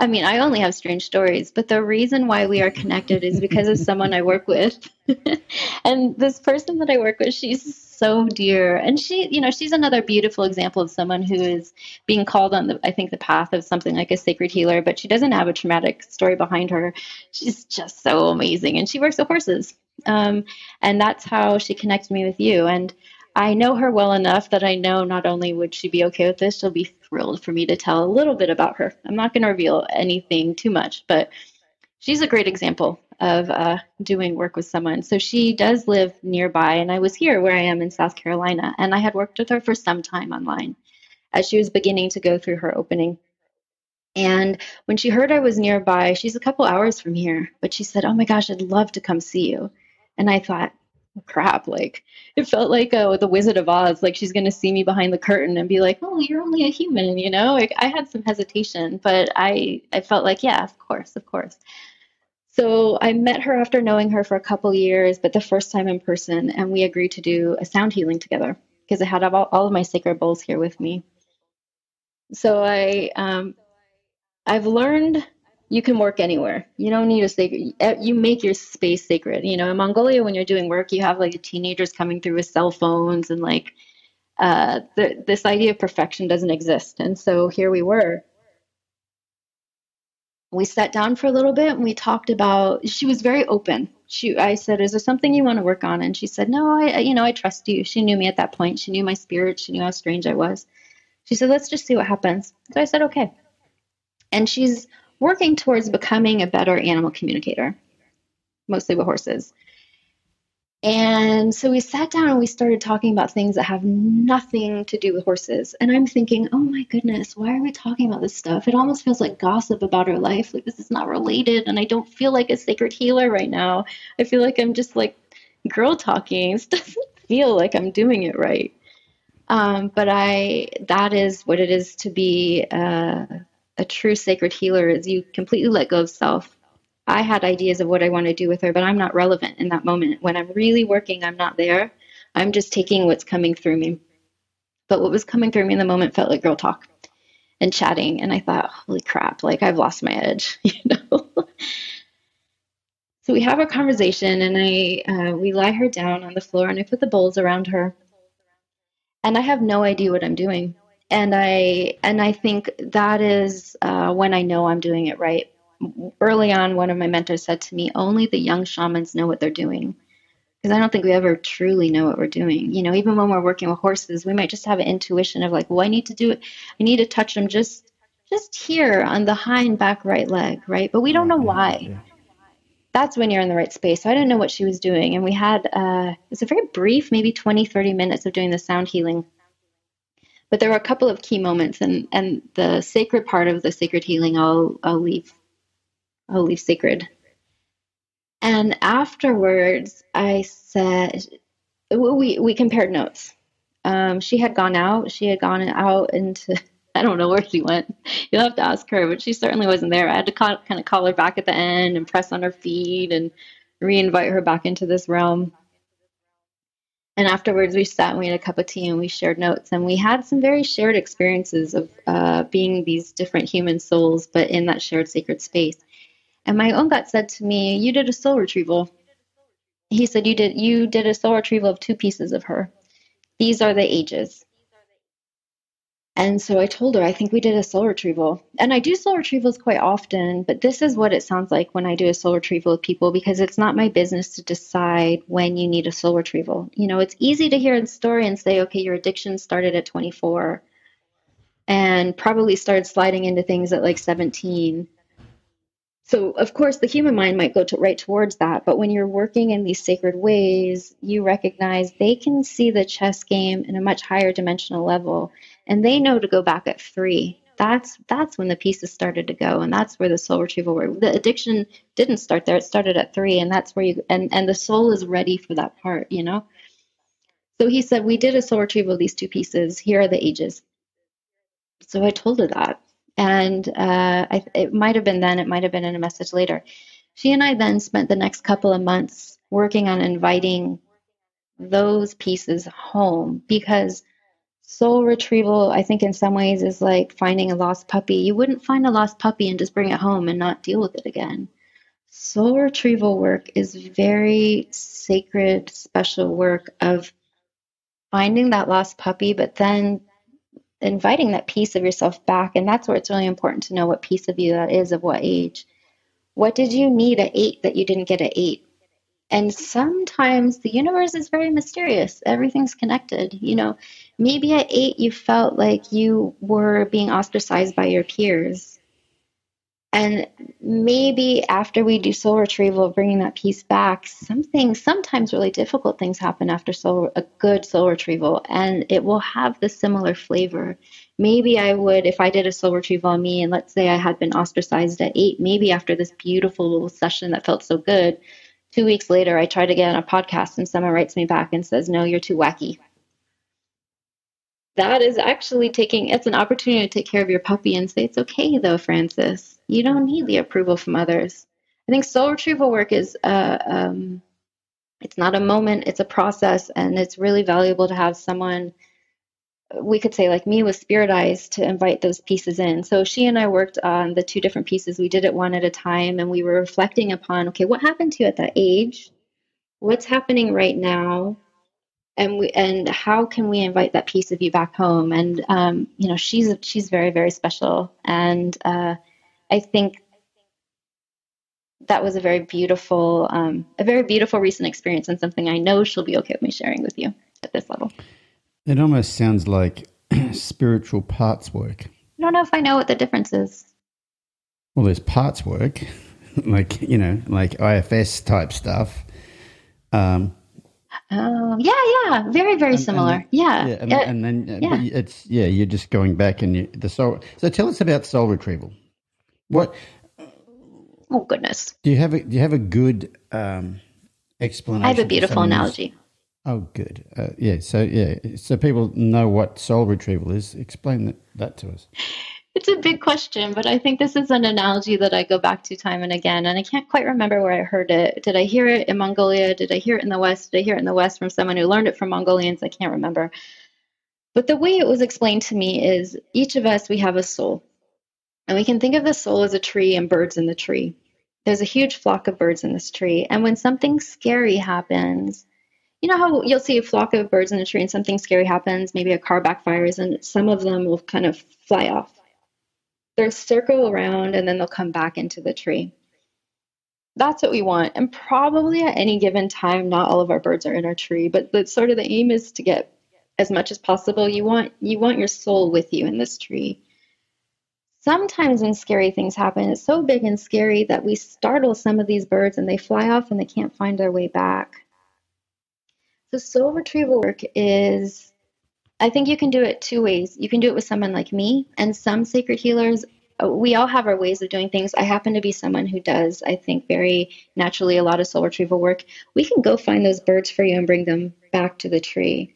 I mean, I only have strange stories, but the reason why we are connected is because of someone I work with. And this person that I work with, she's so dear. And she, she's another beautiful example of someone who is being called on I think the path of something like a sacred healer, but she doesn't have a traumatic story behind her. She's just so amazing. And she works with horses. And that's how she connected me with you. And I know her well enough that I know not only would she be okay with this, she'll be thrilled for me to tell a little bit about her. I'm not going to reveal anything too much, but she's a great example of doing work with someone. So she does live nearby, and I was here where I am in South Carolina, and I had worked with her for some time online as she was beginning to go through her opening. And when she heard I was nearby, she's a couple hours from here, but she said, "Oh my gosh, I'd love to come see you." And I thought, crap, like it felt like the Wizard of Oz, like she's going to see me behind the curtain and be like, "Oh, you're only a human," Like I had some hesitation, but I felt like, yeah, of course, of course. So I met her after knowing her for a couple years, but the first time in person, and we agreed to do a sound healing together because I had all of my sacred bowls here with me. So I've learned you can work anywhere. You don't need a sacred, you make your space sacred. In Mongolia, when you're doing work, you have like teenagers coming through with cell phones and like this idea of perfection doesn't exist. And so here we were. We sat down for a little bit and we talked about, she was very open. I said, "Is there something you want to work on?" And she said, "No, I trust you." She knew me at that point. She knew my spirit. She knew how strange I was. She said, "Let's just see what happens." So I said, "Okay." And she's working towards becoming a better animal communicator, mostly with horses. And so we sat down and we started talking about things that have nothing to do with horses. And I'm thinking, oh my goodness, why are we talking about this stuff? It almost feels like gossip about her life. Like this is not related. And I don't feel like a sacred healer right now. I feel like I'm just like girl talking. It doesn't feel like I'm doing it right. But that is what it is to be a true sacred healer, is you completely let go of self. I had ideas of what I want to do with her, but I'm not relevant in that moment. When I'm really working, I'm not there. I'm just taking what's coming through me. But what was coming through me in the moment felt like girl talk and chatting. And I thought, holy crap, like I've lost my edge, So we have a conversation and we lie her down on the floor and I put the bowls around her. And I have no idea what I'm doing. And I think that is when I know I'm doing it right. Early on, one of my mentors said to me, only the young shamans know what they're doing. Because I don't think we ever truly know what we're doing. Even when we're working with horses, we might just have an intuition of like, well, I need to do it. I need to touch them just here on the hind back right leg, right? But we don't know why. Yeah. That's when you're in the right space. So I didn't know what she was doing. And we had, it was a very brief, maybe 20, 30 minutes of doing the sound healing. But there were a couple of key moments, and the sacred part of the sacred healing, I'll leave sacred. And afterwards, I said, we compared notes. She had gone out. She had gone out into, I don't know where she went. You'll have to ask her, but she certainly wasn't there. I had to kind of call her back at the end and press on her feet and re-invite her back into this realm. And afterwards, we sat and we had a cup of tea and we shared notes. And we had some very shared experiences of being these different human souls, but in that shared sacred space. And my own gut said to me, "You did a soul retrieval." He said, you did a soul retrieval of 2 pieces of her. These are the ages. And so I told her, I think we did a soul retrieval. And I do soul retrievals quite often, but this is what it sounds like when I do a soul retrieval with people, because it's not my business to decide when you need a soul retrieval. It's easy to hear a story and say, okay, your addiction started at 24 and probably started sliding into things at like 17. So, of course, the human mind might go right towards that. But when you're working in these sacred ways, you recognize they can see the chess game in a much higher dimensional level. And they know to go back at 3. That's when the pieces started to go. And that's where the soul retrieval work. The addiction didn't start there. It started at 3. And that's where and the soul is ready for that part, So he said, we did a soul retrieval of these 2 pieces. Here are the ages. So I told her that. And it might have been then, it might have been in a message later. She and I then spent the next couple of months working on inviting those pieces home, because Soul retrieval, I think in some ways is like finding a lost puppy. You wouldn't find a lost puppy and just bring it home and not deal with it again. Soul retrieval work is very sacred, special work of finding that lost puppy, but then inviting that piece of yourself back. And that's where it's really important to know what piece of you that is, of what age. What did you need at 8 that you didn't get at 8? And sometimes the universe is very mysterious. Everything's connected. Maybe at 8 you felt like you were being ostracized by your peers. And maybe after we do soul retrieval, bringing that piece back, sometimes really difficult things happen after a good soul retrieval, and it will have the similar flavor. Maybe I would, if I did a soul retrieval on me, and let's say I had been ostracized at 8, maybe after this beautiful little session that felt so good, 2 weeks later, I try to get on a podcast and someone writes me back and says, no, you're too wacky. That is actually it's an opportunity to take care of your puppy and say, it's okay though, Francis. You don't need the approval from others. I think soul retrieval work is, it's not a moment, it's a process, and it's really valuable to have someone, we could say like me with Spirit Eyes, to invite those pieces in. So she and I worked on the 2 different pieces. We did it one at a time, and we were reflecting upon, okay, what happened to you at that age? What's happening right now? And how can we invite that piece of you back home? And she's very, very special, and I think that was a very beautiful recent experience, and something I know she'll be okay with me sharing with you at this level. It almost sounds like spiritual parts work. I don't know if I know what the difference is. Well, there's parts work, like IFS type stuff. Yeah, very, very similar. And then but it's you're just going back and the soul. So tell us about soul retrieval. What? Oh goodness. Do you have a good explanation? I have a beautiful analogy. Oh, good. So people know what soul retrieval is. Explain that to us. It's a big question, but I think this is an analogy that I go back to time and again, and I can't quite remember where I heard it. Did I hear it in Mongolia? Did I hear it in the West? Did I hear it in the West from someone who learned it from Mongolians? I can't remember. But the way it was explained to me is each of us, we have a soul. And we can think of the soul as a tree and birds in the tree. There's a huge flock of birds in this tree. And when something scary happens, you know how you'll see a flock of birds in a tree and something scary happens, maybe a car backfires, and some of them will kind of fly off. They'll circle around and then they'll come back into the tree. That's what we want. And probably at any given time, not all of our birds are in our tree, but the aim is to get as much as possible. You want your soul with you in this tree. Sometimes when scary things happen, it's so big and scary that we startle some of these birds and they fly off and they can't find their way back. So soul retrieval work is, I think you can do it 2 ways. You can do it with someone like me, and some sacred healers, we all have our ways of doing things. I happen to be someone who does, I think, very naturally a lot of soul retrieval work. We can go find those birds for you and bring them back to the tree.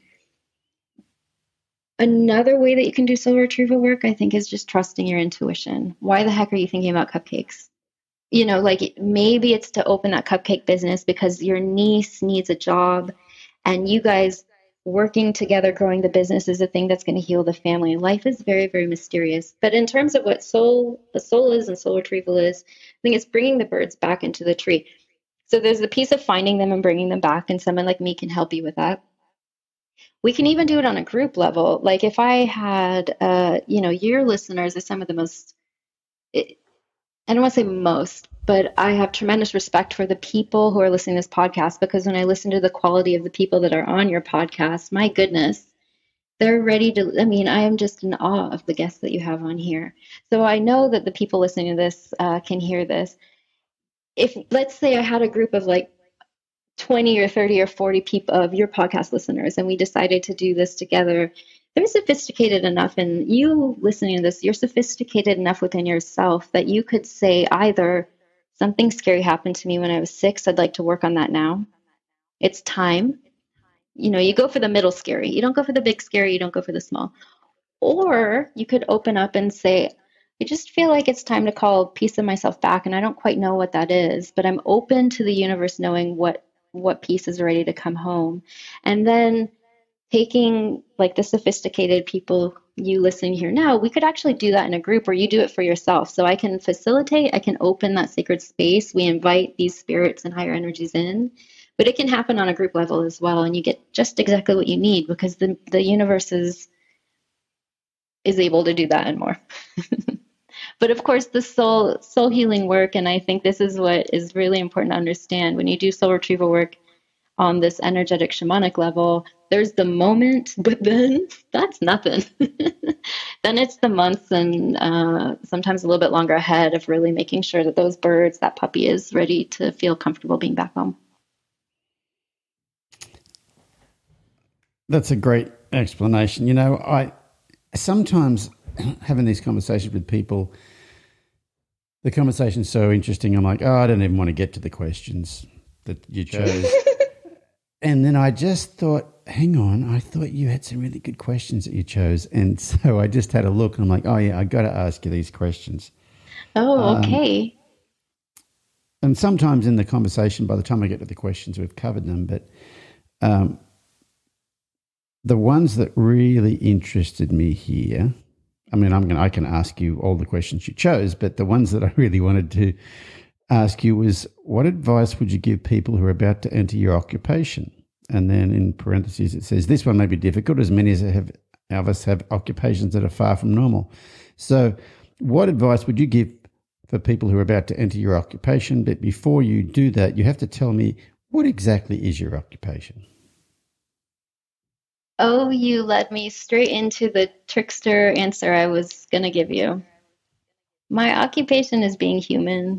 Another way that you can do soul retrieval work, I think, is just trusting your intuition. Why the heck are you thinking about cupcakes? Maybe it's to open that cupcake business because your niece needs a job, and you guys working together, growing the business is the thing that's going to heal the family. Life is very, very mysterious. But in terms of what a soul is and soul retrieval is, I think it's bringing the birds back into the tree. So there's the piece of finding them and bringing them back, and someone like me can help you with that. We can even do it on a group level. Like if I had, your listeners are some of the most, I don't want to say most, but I have tremendous respect for the people who are listening to this podcast, because when I listen to the quality of the people that are on your podcast, my goodness, they're ready to, I am just in awe of the guests that you have on here. So I know that the people listening to this can hear this. If, let's say I had a group of like 20 or 30 or 40 people of your podcast listeners, and we decided to do this together, they're sophisticated enough, and you listening to this, you're sophisticated enough within yourself that you could say either something scary happened to me when I was 6, I'd like to work on that now. It's time. You go for the middle scary. You don't go for the big scary. You don't go for the small. Or you could open up and say, I just feel like it's time to call a piece of myself back, and I don't quite know what that is, but I'm open to the universe knowing what piece is ready to come home. And then taking like the sophisticated people you listen here now, we could actually do that in a group, or you do it for yourself. So I can facilitate, I can open that sacred space. We invite these spirits and higher energies in, but it can happen on a group level as well. And you get just exactly what you need, because the universe is able to do that and more. But of course, the soul healing work, and I think this is what is really important to understand when you do soul retrieval work on this energetic shamanic level. There's the moment, but then that's nothing. Then it's the months and sometimes a little bit longer ahead of really making sure that those birds, that puppy, is ready to feel comfortable being back home. That's a great explanation. You know, I sometimes having these conversations with people, the conversation's so interesting. I'm like, oh, I don't even want to get to the questions that you chose. And then I just thought, hang on, I thought you had some really good questions that you chose. And so I just had a look and I'm like, oh yeah, I got to ask you these questions. Oh, okay. And sometimes in the conversation, by the time I get to the questions, we've covered them. But the ones that really interested me here, I mean, I can ask you all the questions you chose, but the ones that I really wanted to ask you was, what advice would you give people who are about to enter your occupation? And then in parentheses, it says, this one may be difficult, as many of us have occupations that are far from normal. So what advice would you give for people who are about to enter your occupation? But before you do that, you have to tell me, what exactly is your occupation? Oh, you led me straight into the trickster answer I was going to give you. My occupation is being human.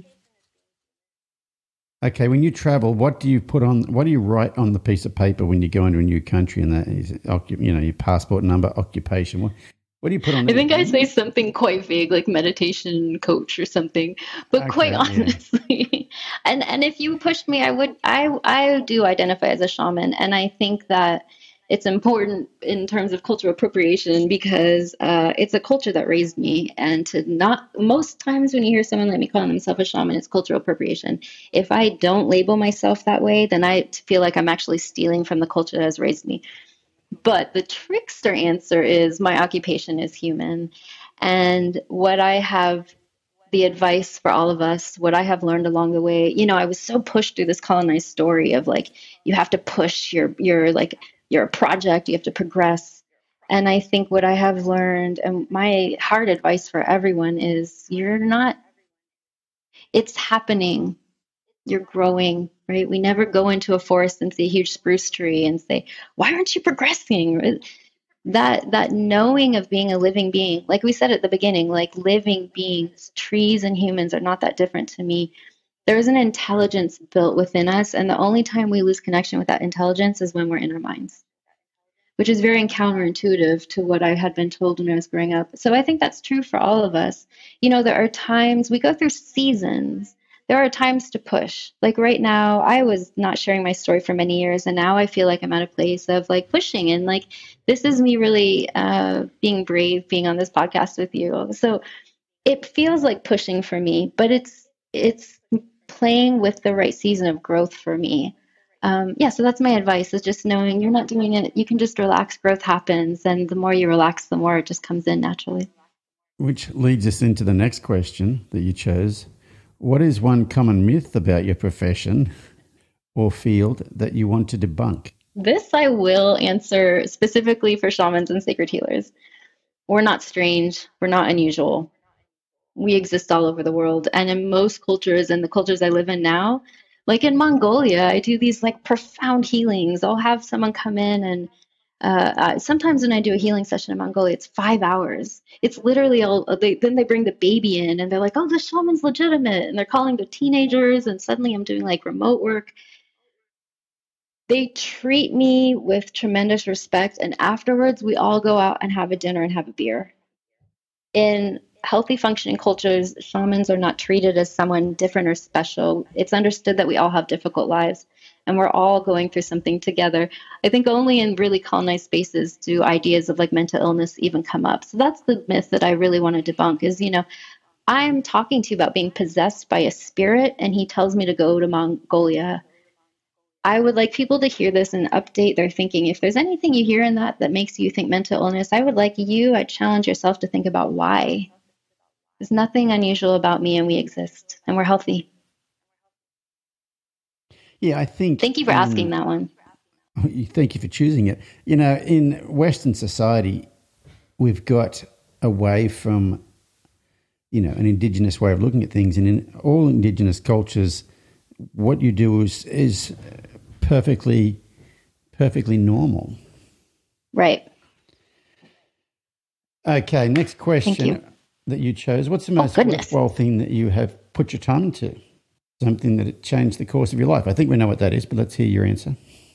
Okay, when you travel, what do you write on the piece of paper when you go into a new country, and that is, your passport number, occupation? What do you put on there? I think I say something quite vague, like meditation coach or something. But okay, quite honestly, yeah. and if you pushed me, I do identify as a shaman, and I think that it's important in terms of cultural appropriation, because it's a culture that raised me. And most times when you hear someone like me calling themselves a shaman, it's cultural appropriation. If I don't label myself that way, then I feel like I'm actually stealing from the culture that has raised me. But the trickster answer is, my occupation is human. And what I have, the advice for all of us, what I have learned along the way, I was so pushed through this colonized story of like, you have to push you're a project, you have to progress. And I think what I have learned, and my hard advice for everyone, is it's happening. You're growing, right? We never go into a forest and see a huge spruce tree and say, why aren't you progressing? That knowing of being a living being, like we said at the beginning, like living beings, trees and humans are not that different to me. There's an intelligence built within us, and the only time we lose connection with that intelligence is when we're in our minds, which is very counterintuitive to what I had been told when I was growing up. So I think that's true for all of us. There are times we go through seasons. There are times to push. Like right now, I was not sharing my story for many years, and now I feel like I'm at a place of like pushing, and like this is me really being brave, being on this podcast with you. So it feels like pushing for me, but it's playing with the right season of growth for me. So that's my advice, is just knowing you're not doing it. You can just relax. Growth happens. And the more you relax, the more it just comes in naturally. Which leads us into the next question that you chose. What is one common myth about your profession or field that you want to debunk? This I will answer specifically for shamans and sacred healers. We're not strange. We're not unusual. We exist all over the world. And in most cultures, and the cultures I live in now, like in Mongolia, I do these like profound healings. I'll have someone come in, and sometimes when I do a healing session in Mongolia, it's 5 hours. It's literally then they bring the baby in and they're like, oh, the shaman's legitimate. And they're calling the teenagers, and suddenly I'm doing like remote work. They treat me with tremendous respect. And afterwards, we all go out and have a dinner and have a beer. In healthy functioning cultures, shamans are not treated as someone different or special. It's understood that we all have difficult lives and we're all going through something together. I think only in really colonized spaces do ideas of like mental illness even come up. So that's the myth that I really want to debunk is, I'm talking to you about being possessed by a spirit and he tells me to go to Mongolia. I would like people to hear this and update their thinking. If there's anything you hear in that makes you think mental illness, I challenge yourself to think about why. There's nothing unusual about me, and we exist, and we're healthy. Yeah, I think. Thank you for asking that one. Thank you for choosing it. You know, in Western society, we've got away from, you know, an Indigenous way of looking at things. And in all Indigenous cultures, what you do is perfectly normal. Right. Okay, next question that you chose. What's the most worthwhile thing that you have put your time into? Something that changed the course of your life. I think we know what that is, but let's hear your answer.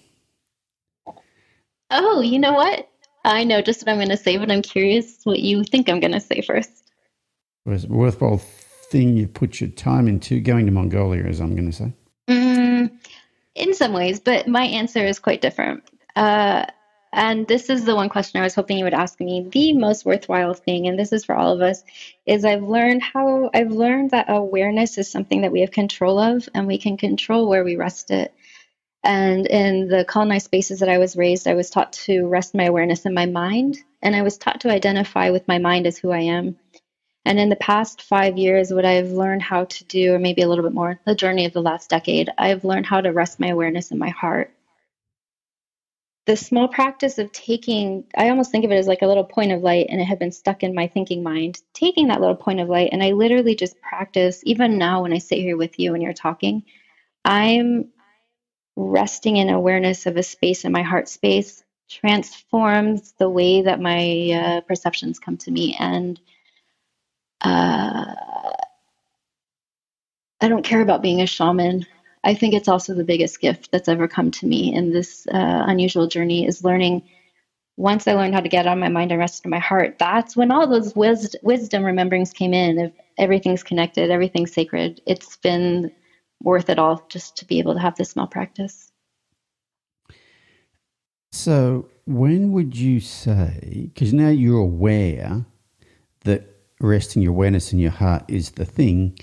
Oh, you know what? I know just what I'm going to say, but I'm curious what you think I'm going to say first. Was a worthwhile thing you put your time into going to Mongolia, as I'm going to say? In some ways, but my answer is quite different. And this is the one question I was hoping you would ask me. The most worthwhile thing, and this is for all of us, is I've learned that awareness is something that we have control of, and we can control where we rest it. And in the colonized spaces that I was raised, I was taught to rest my awareness in my mind, and I was taught to identify with my mind as who I am. And in the past 5 years, what I've learned how to do, or maybe a little bit more, the journey of the last decade, I've learned how to rest my awareness in my heart. The small practice of I almost think of it as like a little point of light, and it had been stuck in my thinking mind, taking that little point of light, and I literally just practice, even now when I sit here with you and you're talking, I'm resting in awareness of a space in my heart space transforms the way that my perceptions come to me. And I don't care about being a shaman. I think it's also the biggest gift that's ever come to me in this unusual journey is learning. Once I learned how to get out of my mind and rest in my heart, that's when all those wisdom rememberings came in. If everything's connected, everything's sacred. It's been worth it all just to be able to have this small practice. So when would you say, because now you're aware that resting your awareness in your heart is the thing,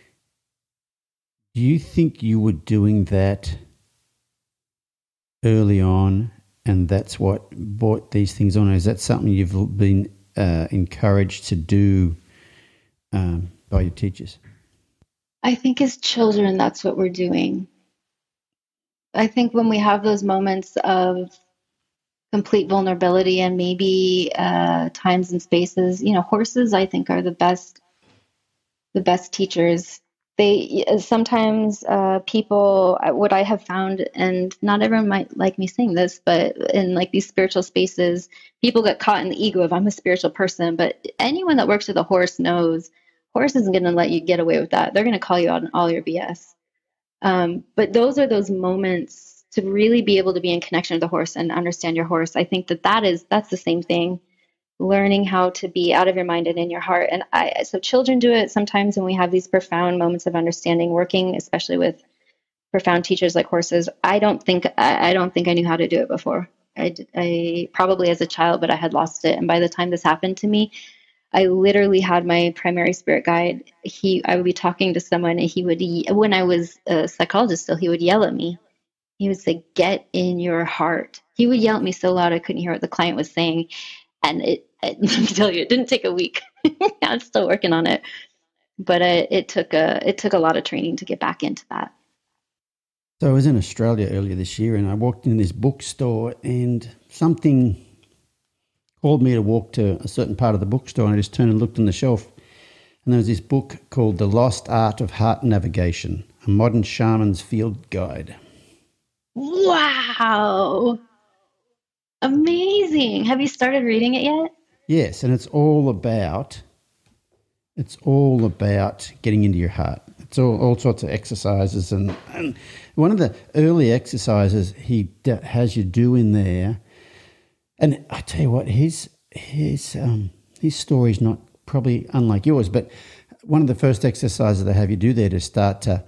do you think you were doing that early on and that's what brought these things on? Or is that something you've been encouraged to do by your teachers? I think as children, that's what we're doing. I think when we have those moments of complete vulnerability and maybe times and spaces, horses, I think, are the best teachers. They sometimes people, what I have found, and not everyone might like me saying this, but in like these spiritual spaces, people get caught in the ego of I'm a spiritual person. But anyone that works with a horse knows horse isn't going to let you get away with that. They're going to call you out on all your BS. But those are those moments to really be able to be in connection with the horse and understand your horse. I think that's the same thing. Learning how to be out of your mind and in your heart. And so children do it sometimes when we have these profound moments of understanding, working especially with profound teachers like horses. I don't think I knew how to do it before. I probably as a child, but I had lost it. And by the time this happened to me, I literally had my primary spirit guide. I would be talking to someone, and he would, when I was a psychologist still, he would yell at me. He would say, "Get in your heart." He would yell at me so loud I couldn't hear what the client was saying. And let me tell you, it didn't take a week. I'm still working on it, but it took a lot of training to get back into that. So I was in Australia earlier this year, and I walked in this bookstore, and something called me to walk to a certain part of the bookstore, and I just turned and looked on the shelf, and there was this book called The Lost Art of Heart Navigation, a Modern Shaman's Field Guide. Wow. Amazing. Have you started reading it yet? Yes, and it's all about getting into your heart. It's all sorts of exercises, and one of the early exercises he has you do in there, and I tell you what, his story is not probably unlike yours, but one of the first exercises they have you do there to start to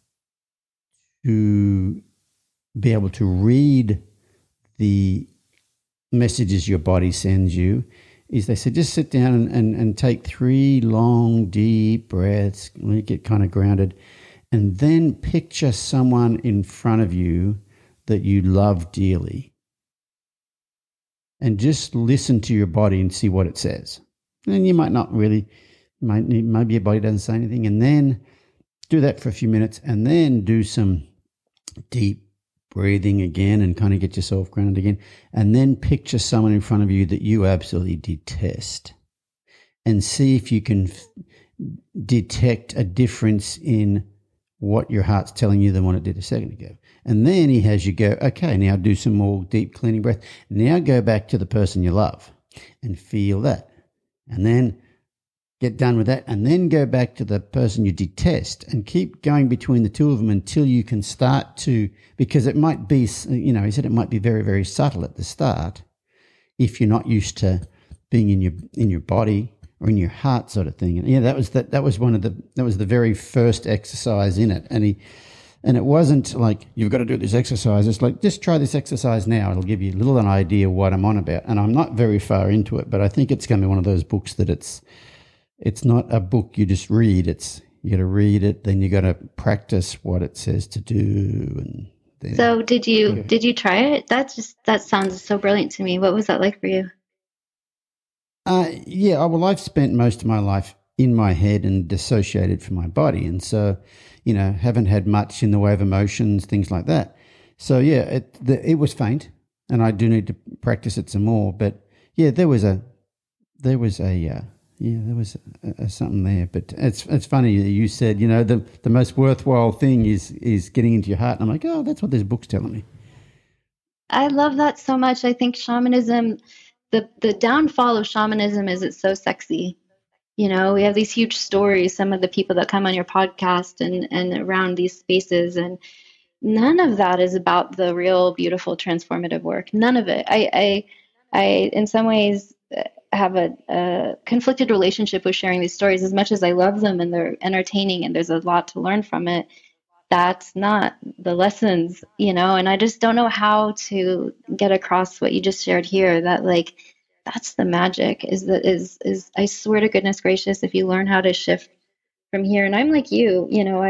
be able to read the messages your body sends you is they said just sit down and take 3 long, deep breaths, get kind of grounded, and then picture someone in front of you that you love dearly, and just listen to your body and see what it says. And you might not really, maybe your body doesn't say anything, and then do that for a few minutes, and then do some deep breathing again and kind of get yourself grounded again, and then picture someone in front of you that you absolutely detest, and see if you can detect a difference in what your heart's telling you than what it did a second ago. And then he has you go, okay, now do some more deep cleaning breath. Now go back to the person you love and feel that. And then get done with that, and then go back to the person you detest, and keep going between the two of them until you can start to, because it might be, he said it might be very, very subtle at the start if you're not used to being in your body or in your heart, sort of thing. And yeah, that was the very first exercise in it. And it wasn't like, you've got to do this exercise. It's like, just try this exercise now. It'll give you a little an idea what I'm on about. And I'm not very far into it, but I think it's going to be one of those books that it's not a book you just read. You got to read it, then you got to practice what it says to do. And then, so did you try it? That sounds so brilliant to me. What was that like for you? Well, I've spent most of my life in my head and dissociated from my body. And so, haven't had much in the way of emotions, things like that. So, yeah, it was faint, and I do need to practice it some more. But, yeah, there was something there. But it's funny that you said, the most worthwhile thing is getting into your heart. And I'm like, oh, that's what this book's telling me. I love that so much. I think shamanism, the downfall of shamanism is it's so sexy. We have these huge stories, some of the people that come on your podcast and around these spaces, and none of that is about the real, beautiful, transformative work. None of it. I in some ways have a conflicted relationship with sharing these stories. As much as I love them and they're entertaining and there's a lot to learn from it, that's not the lessons, and I just don't know how to get across what you just shared here, that like, that's the magic is I swear to goodness gracious, if you learn how to shift from here. And I'm like you,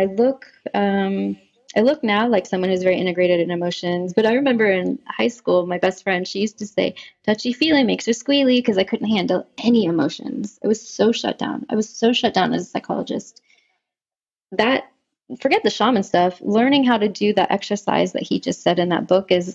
I look now like someone who's very integrated in emotions, but I remember in high school, my best friend, she used to say, touchy feely makes her squealy, because I couldn't handle any emotions. I was so shut down. I was so shut down as a psychologist. Forget the shaman stuff. Learning how to do that exercise that he just said in that book has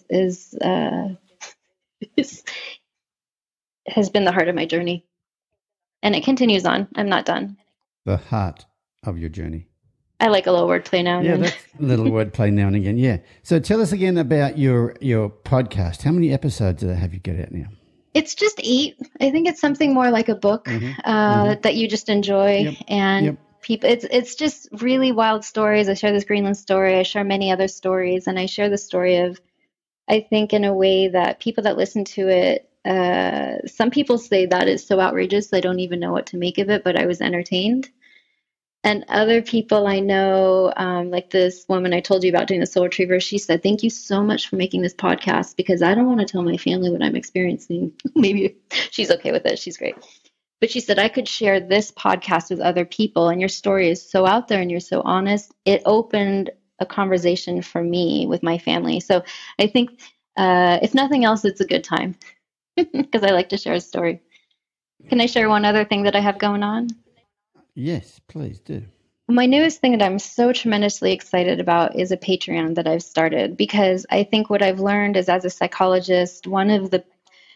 been the heart of my journey, and it continues on. I'm not done. The heart of your journey. I like a little wordplay now and then. Yeah, that's a little wordplay now and again. Yeah. So tell us again about your podcast. How many episodes have you got out now? It's just 8. I think it's something more like a book that you just enjoy. Yep. And Yep. people, it's just really wild stories. I share this Greenland story. I share many other stories, and I share the story of, I think, in a way that people that listen to it, some people say that is so outrageous, I don't even know what to make of it, but I was entertained. And other people I know, like this woman I told you about doing the soul retriever, she said, thank you so much for making this podcast, because I don't want to tell my family what I'm experiencing. Maybe she's okay with it. She's great. But she said, I could share this podcast with other people, and your story is so out there and you're so honest. It opened a conversation for me with my family. So I think, if nothing else, it's a good time, because I like to share a story. Can I share one other thing that I have going on? Yes, please do. My newest thing that I'm so tremendously excited about is a Patreon that I've started, because I think what I've learned is, as a psychologist, one of the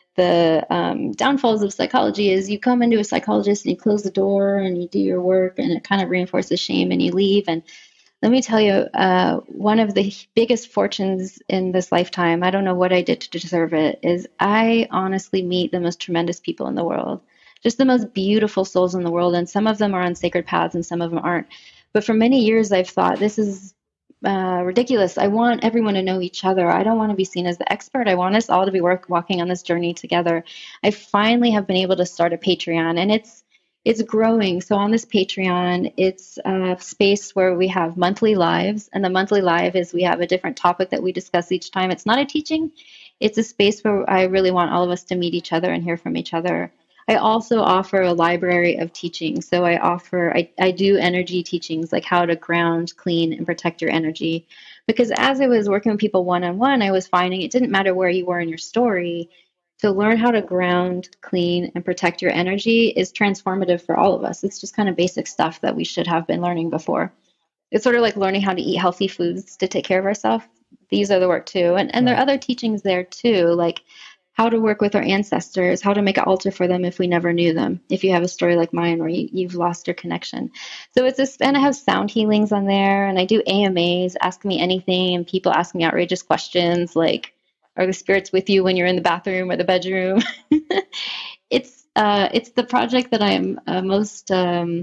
downfalls of psychology is you come into a psychologist and you close the door and you do your work, and it kind of reinforces shame and you leave. And let me tell you, one of the biggest fortunes in this lifetime, I don't know what I did to deserve it, is I honestly meet the most tremendous people in the world. Just the most beautiful souls in the world. And some of them are on sacred paths and some of them aren't. But for many years, I've thought, this is ridiculous. I want everyone to know each other. I don't want to be seen as the expert. I want us all to be walking on this journey together. I finally have been able to start a Patreon, and it's growing. So on this Patreon, it's a space where we have monthly lives. And the monthly live is we have a different topic that we discuss each time. It's not a teaching. It's a space where I really want all of us to meet each other and hear from each other. I also offer a library of teachings. So I do energy teachings, like how to ground, clean, and protect your energy. Because as I was working with people one on one, I was finding it didn't matter where you were in your story. To learn how to ground, clean, and protect your energy is transformative for all of us. It's just kind of basic stuff that we should have been learning before. It's sort of like learning how to eat healthy foods to take care of ourselves. These are the work too. And there are Right. other teachings there too, like how to work with our ancestors, how to make an altar for them if we never knew them. If you have a story like mine where you've lost your connection. So it's this, and I have sound healings on there, and I do AMAs, ask me anything, and people ask me outrageous questions like, are the spirits with you when you're in the bathroom or the bedroom? It's the project that I'm most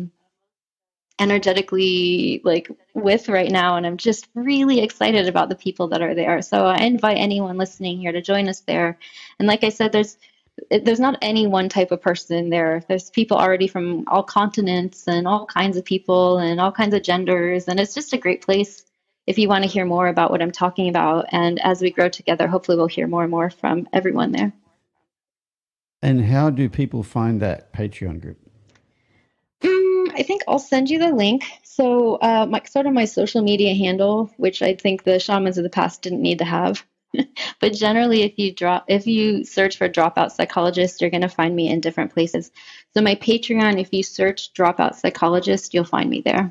energetically like with right now, and I'm just really excited about the people that are there. So I invite anyone listening here to join us there. And like I said, there's not any one type of person there. There's people already from all continents and all kinds of people and all kinds of genders, and it's just a great place if you want to hear more about what I'm talking about. And as we grow together, hopefully we'll hear more and more from everyone there. And how do people find that Patreon group? I think I'll send you the link. So, my social media handle, which I think the shamans of the past didn't need to have, but generally, if you search for Dropout Psychologist, you're going to find me in different places. So, my Patreon, if you search Dropout Psychologist, you'll find me there.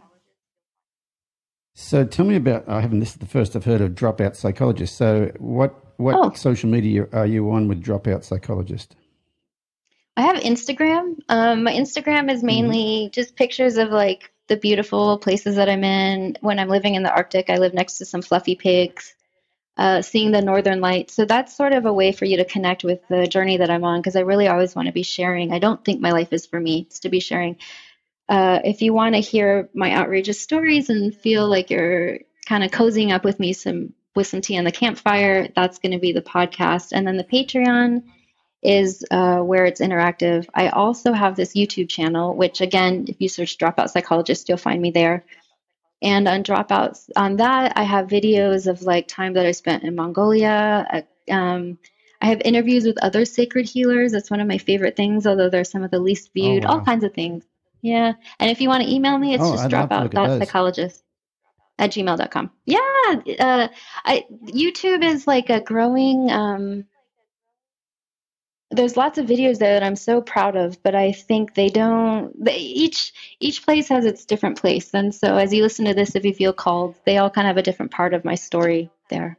So tell me about, this is the first I've heard of Dropout Psychologist. So what social media are you on with Dropout Psychologist? I have Instagram. My Instagram is mainly just pictures of like the beautiful places that I'm in. When I'm living in the Arctic, I live next to some fluffy pigs, seeing the northern lights. So that's sort of a way for you to connect with the journey that I'm on, because I really always want to be sharing. I don't think my life is for me. It's to be sharing. If you want to hear my outrageous stories and feel like you're kind of cozying up with me with some tea on the campfire, that's going to be the podcast. And then the Patreon is where it's interactive. I also have this YouTube channel, which again, if you search Dropout Psychologist, you'll find me there. And on Dropouts, on that, I have videos of like time that I spent in Mongolia. I have interviews with other sacred healers. That's one of my favorite things, although they're some of the least viewed, all kinds of things. Yeah. And if you want to email me, it's just dropout.psychologist@gmail.com. Yeah. YouTube is like a growing, there's lots of videos there that I'm so proud of, but I think each place has its different place. And so as you listen to this, if you feel called, they all kind of have a different part of my story there.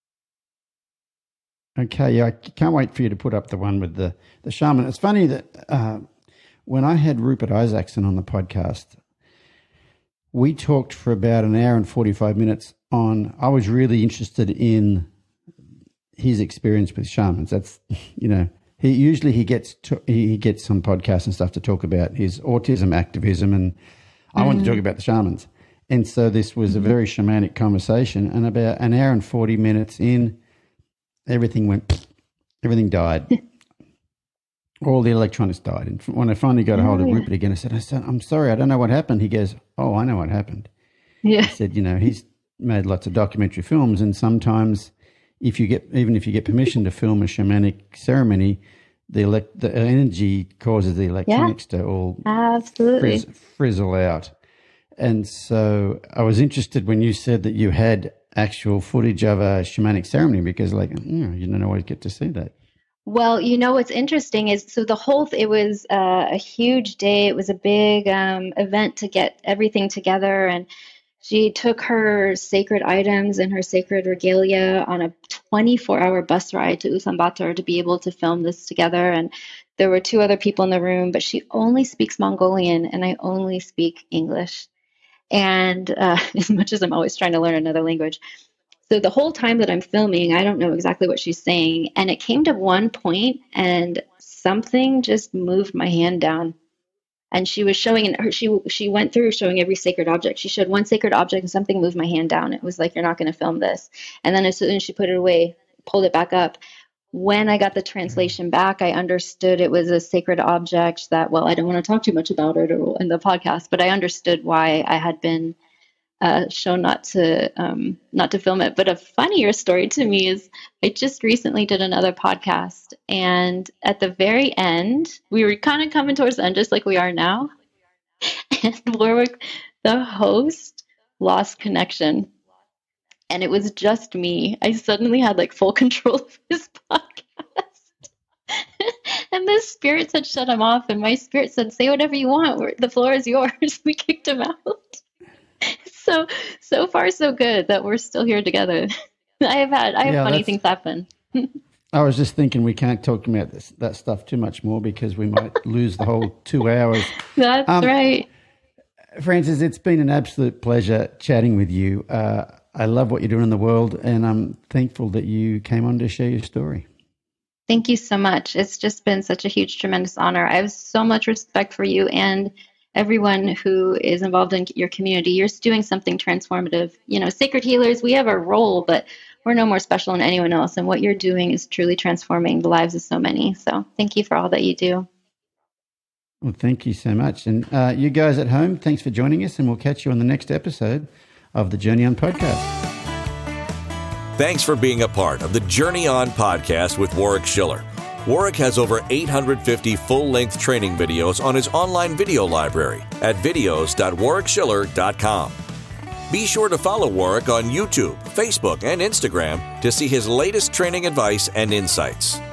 Okay, yeah, I can't wait for you to put up the one with the shaman. It's funny that when I had Rupert Isaacson on the podcast, we talked for about an hour and 45 minutes I was really interested in his experience with shamans. That's, he gets on podcasts and stuff to talk about his autism activism, and I wanted to talk about the shamans. And so this was a very shamanic conversation, and about an hour and 40 minutes in, everything died. All the electronics died. And when I finally got a hold of Rupert again, I said, I'm sorry, I don't know what happened. He goes, oh, I know what happened. Yeah. He said, he's made lots of documentary films, and sometimes even if you get permission to film a shamanic ceremony, the energy causes the electronics to all absolutely frizzle out. And so I was interested when you said that you had actual footage of a shamanic ceremony, because you don't always get to see that. Well, what's interesting is, so it was a huge day. It was a big event to get everything together, and she took her sacred items and her sacred regalia on a 24-hour bus ride to Ulaanbaatar to be able to film this together. And there were 2 other people in the room, but she only speaks Mongolian and I only speak English. And as much as I'm always trying to learn another language. So the whole time that I'm filming, I don't know exactly what she's saying. And it came to one point and something just moved my hand down. And she was showing, she went through showing every sacred object. She showed one sacred object and something moved my hand down. It was like, you're not going to film this. And then as soon as she put it away, pulled it back up. When I got the translation back, I understood it was a sacred object that, I don't want to talk too much about it in the podcast, but I understood why I had been show not to film it. But a funnier story to me is I just recently did another podcast, and at the very end, we were kind of coming towards the end, just like we are now. And Warwick, the host, lost connection, and it was just me. I suddenly had like full control of his podcast. And the spirits had shut him off, and my spirit said, "Say whatever you want. The floor is yours." We kicked him out. So far so good that we're still here together. I have funny things happen. I was just thinking we can't talk about that stuff too much more because we might lose the whole 2 hours. That's right. Frances, it's been an absolute pleasure chatting with you. I love what you're doing in the world, and I'm thankful that you came on to share your story. Thank you so much. It's just been such a huge, tremendous honor. I have so much respect for you and everyone who is involved in your community. You're doing something transformative. You know, sacred healers, we have a role, but we're no more special than anyone else. And what you're doing is truly transforming the lives of so many. So thank you for all that you do. Well, thank you so much. And you guys at home, thanks for joining us, and we'll catch you on the next episode of the Journey On Podcast. Thanks for being a part of the Journey On Podcast with Warwick Schiller. Warwick has over 850 full-length training videos on his online video library at videos.warwickschiller.com. Be sure to follow Warwick on YouTube, Facebook, and Instagram to see his latest training advice and insights.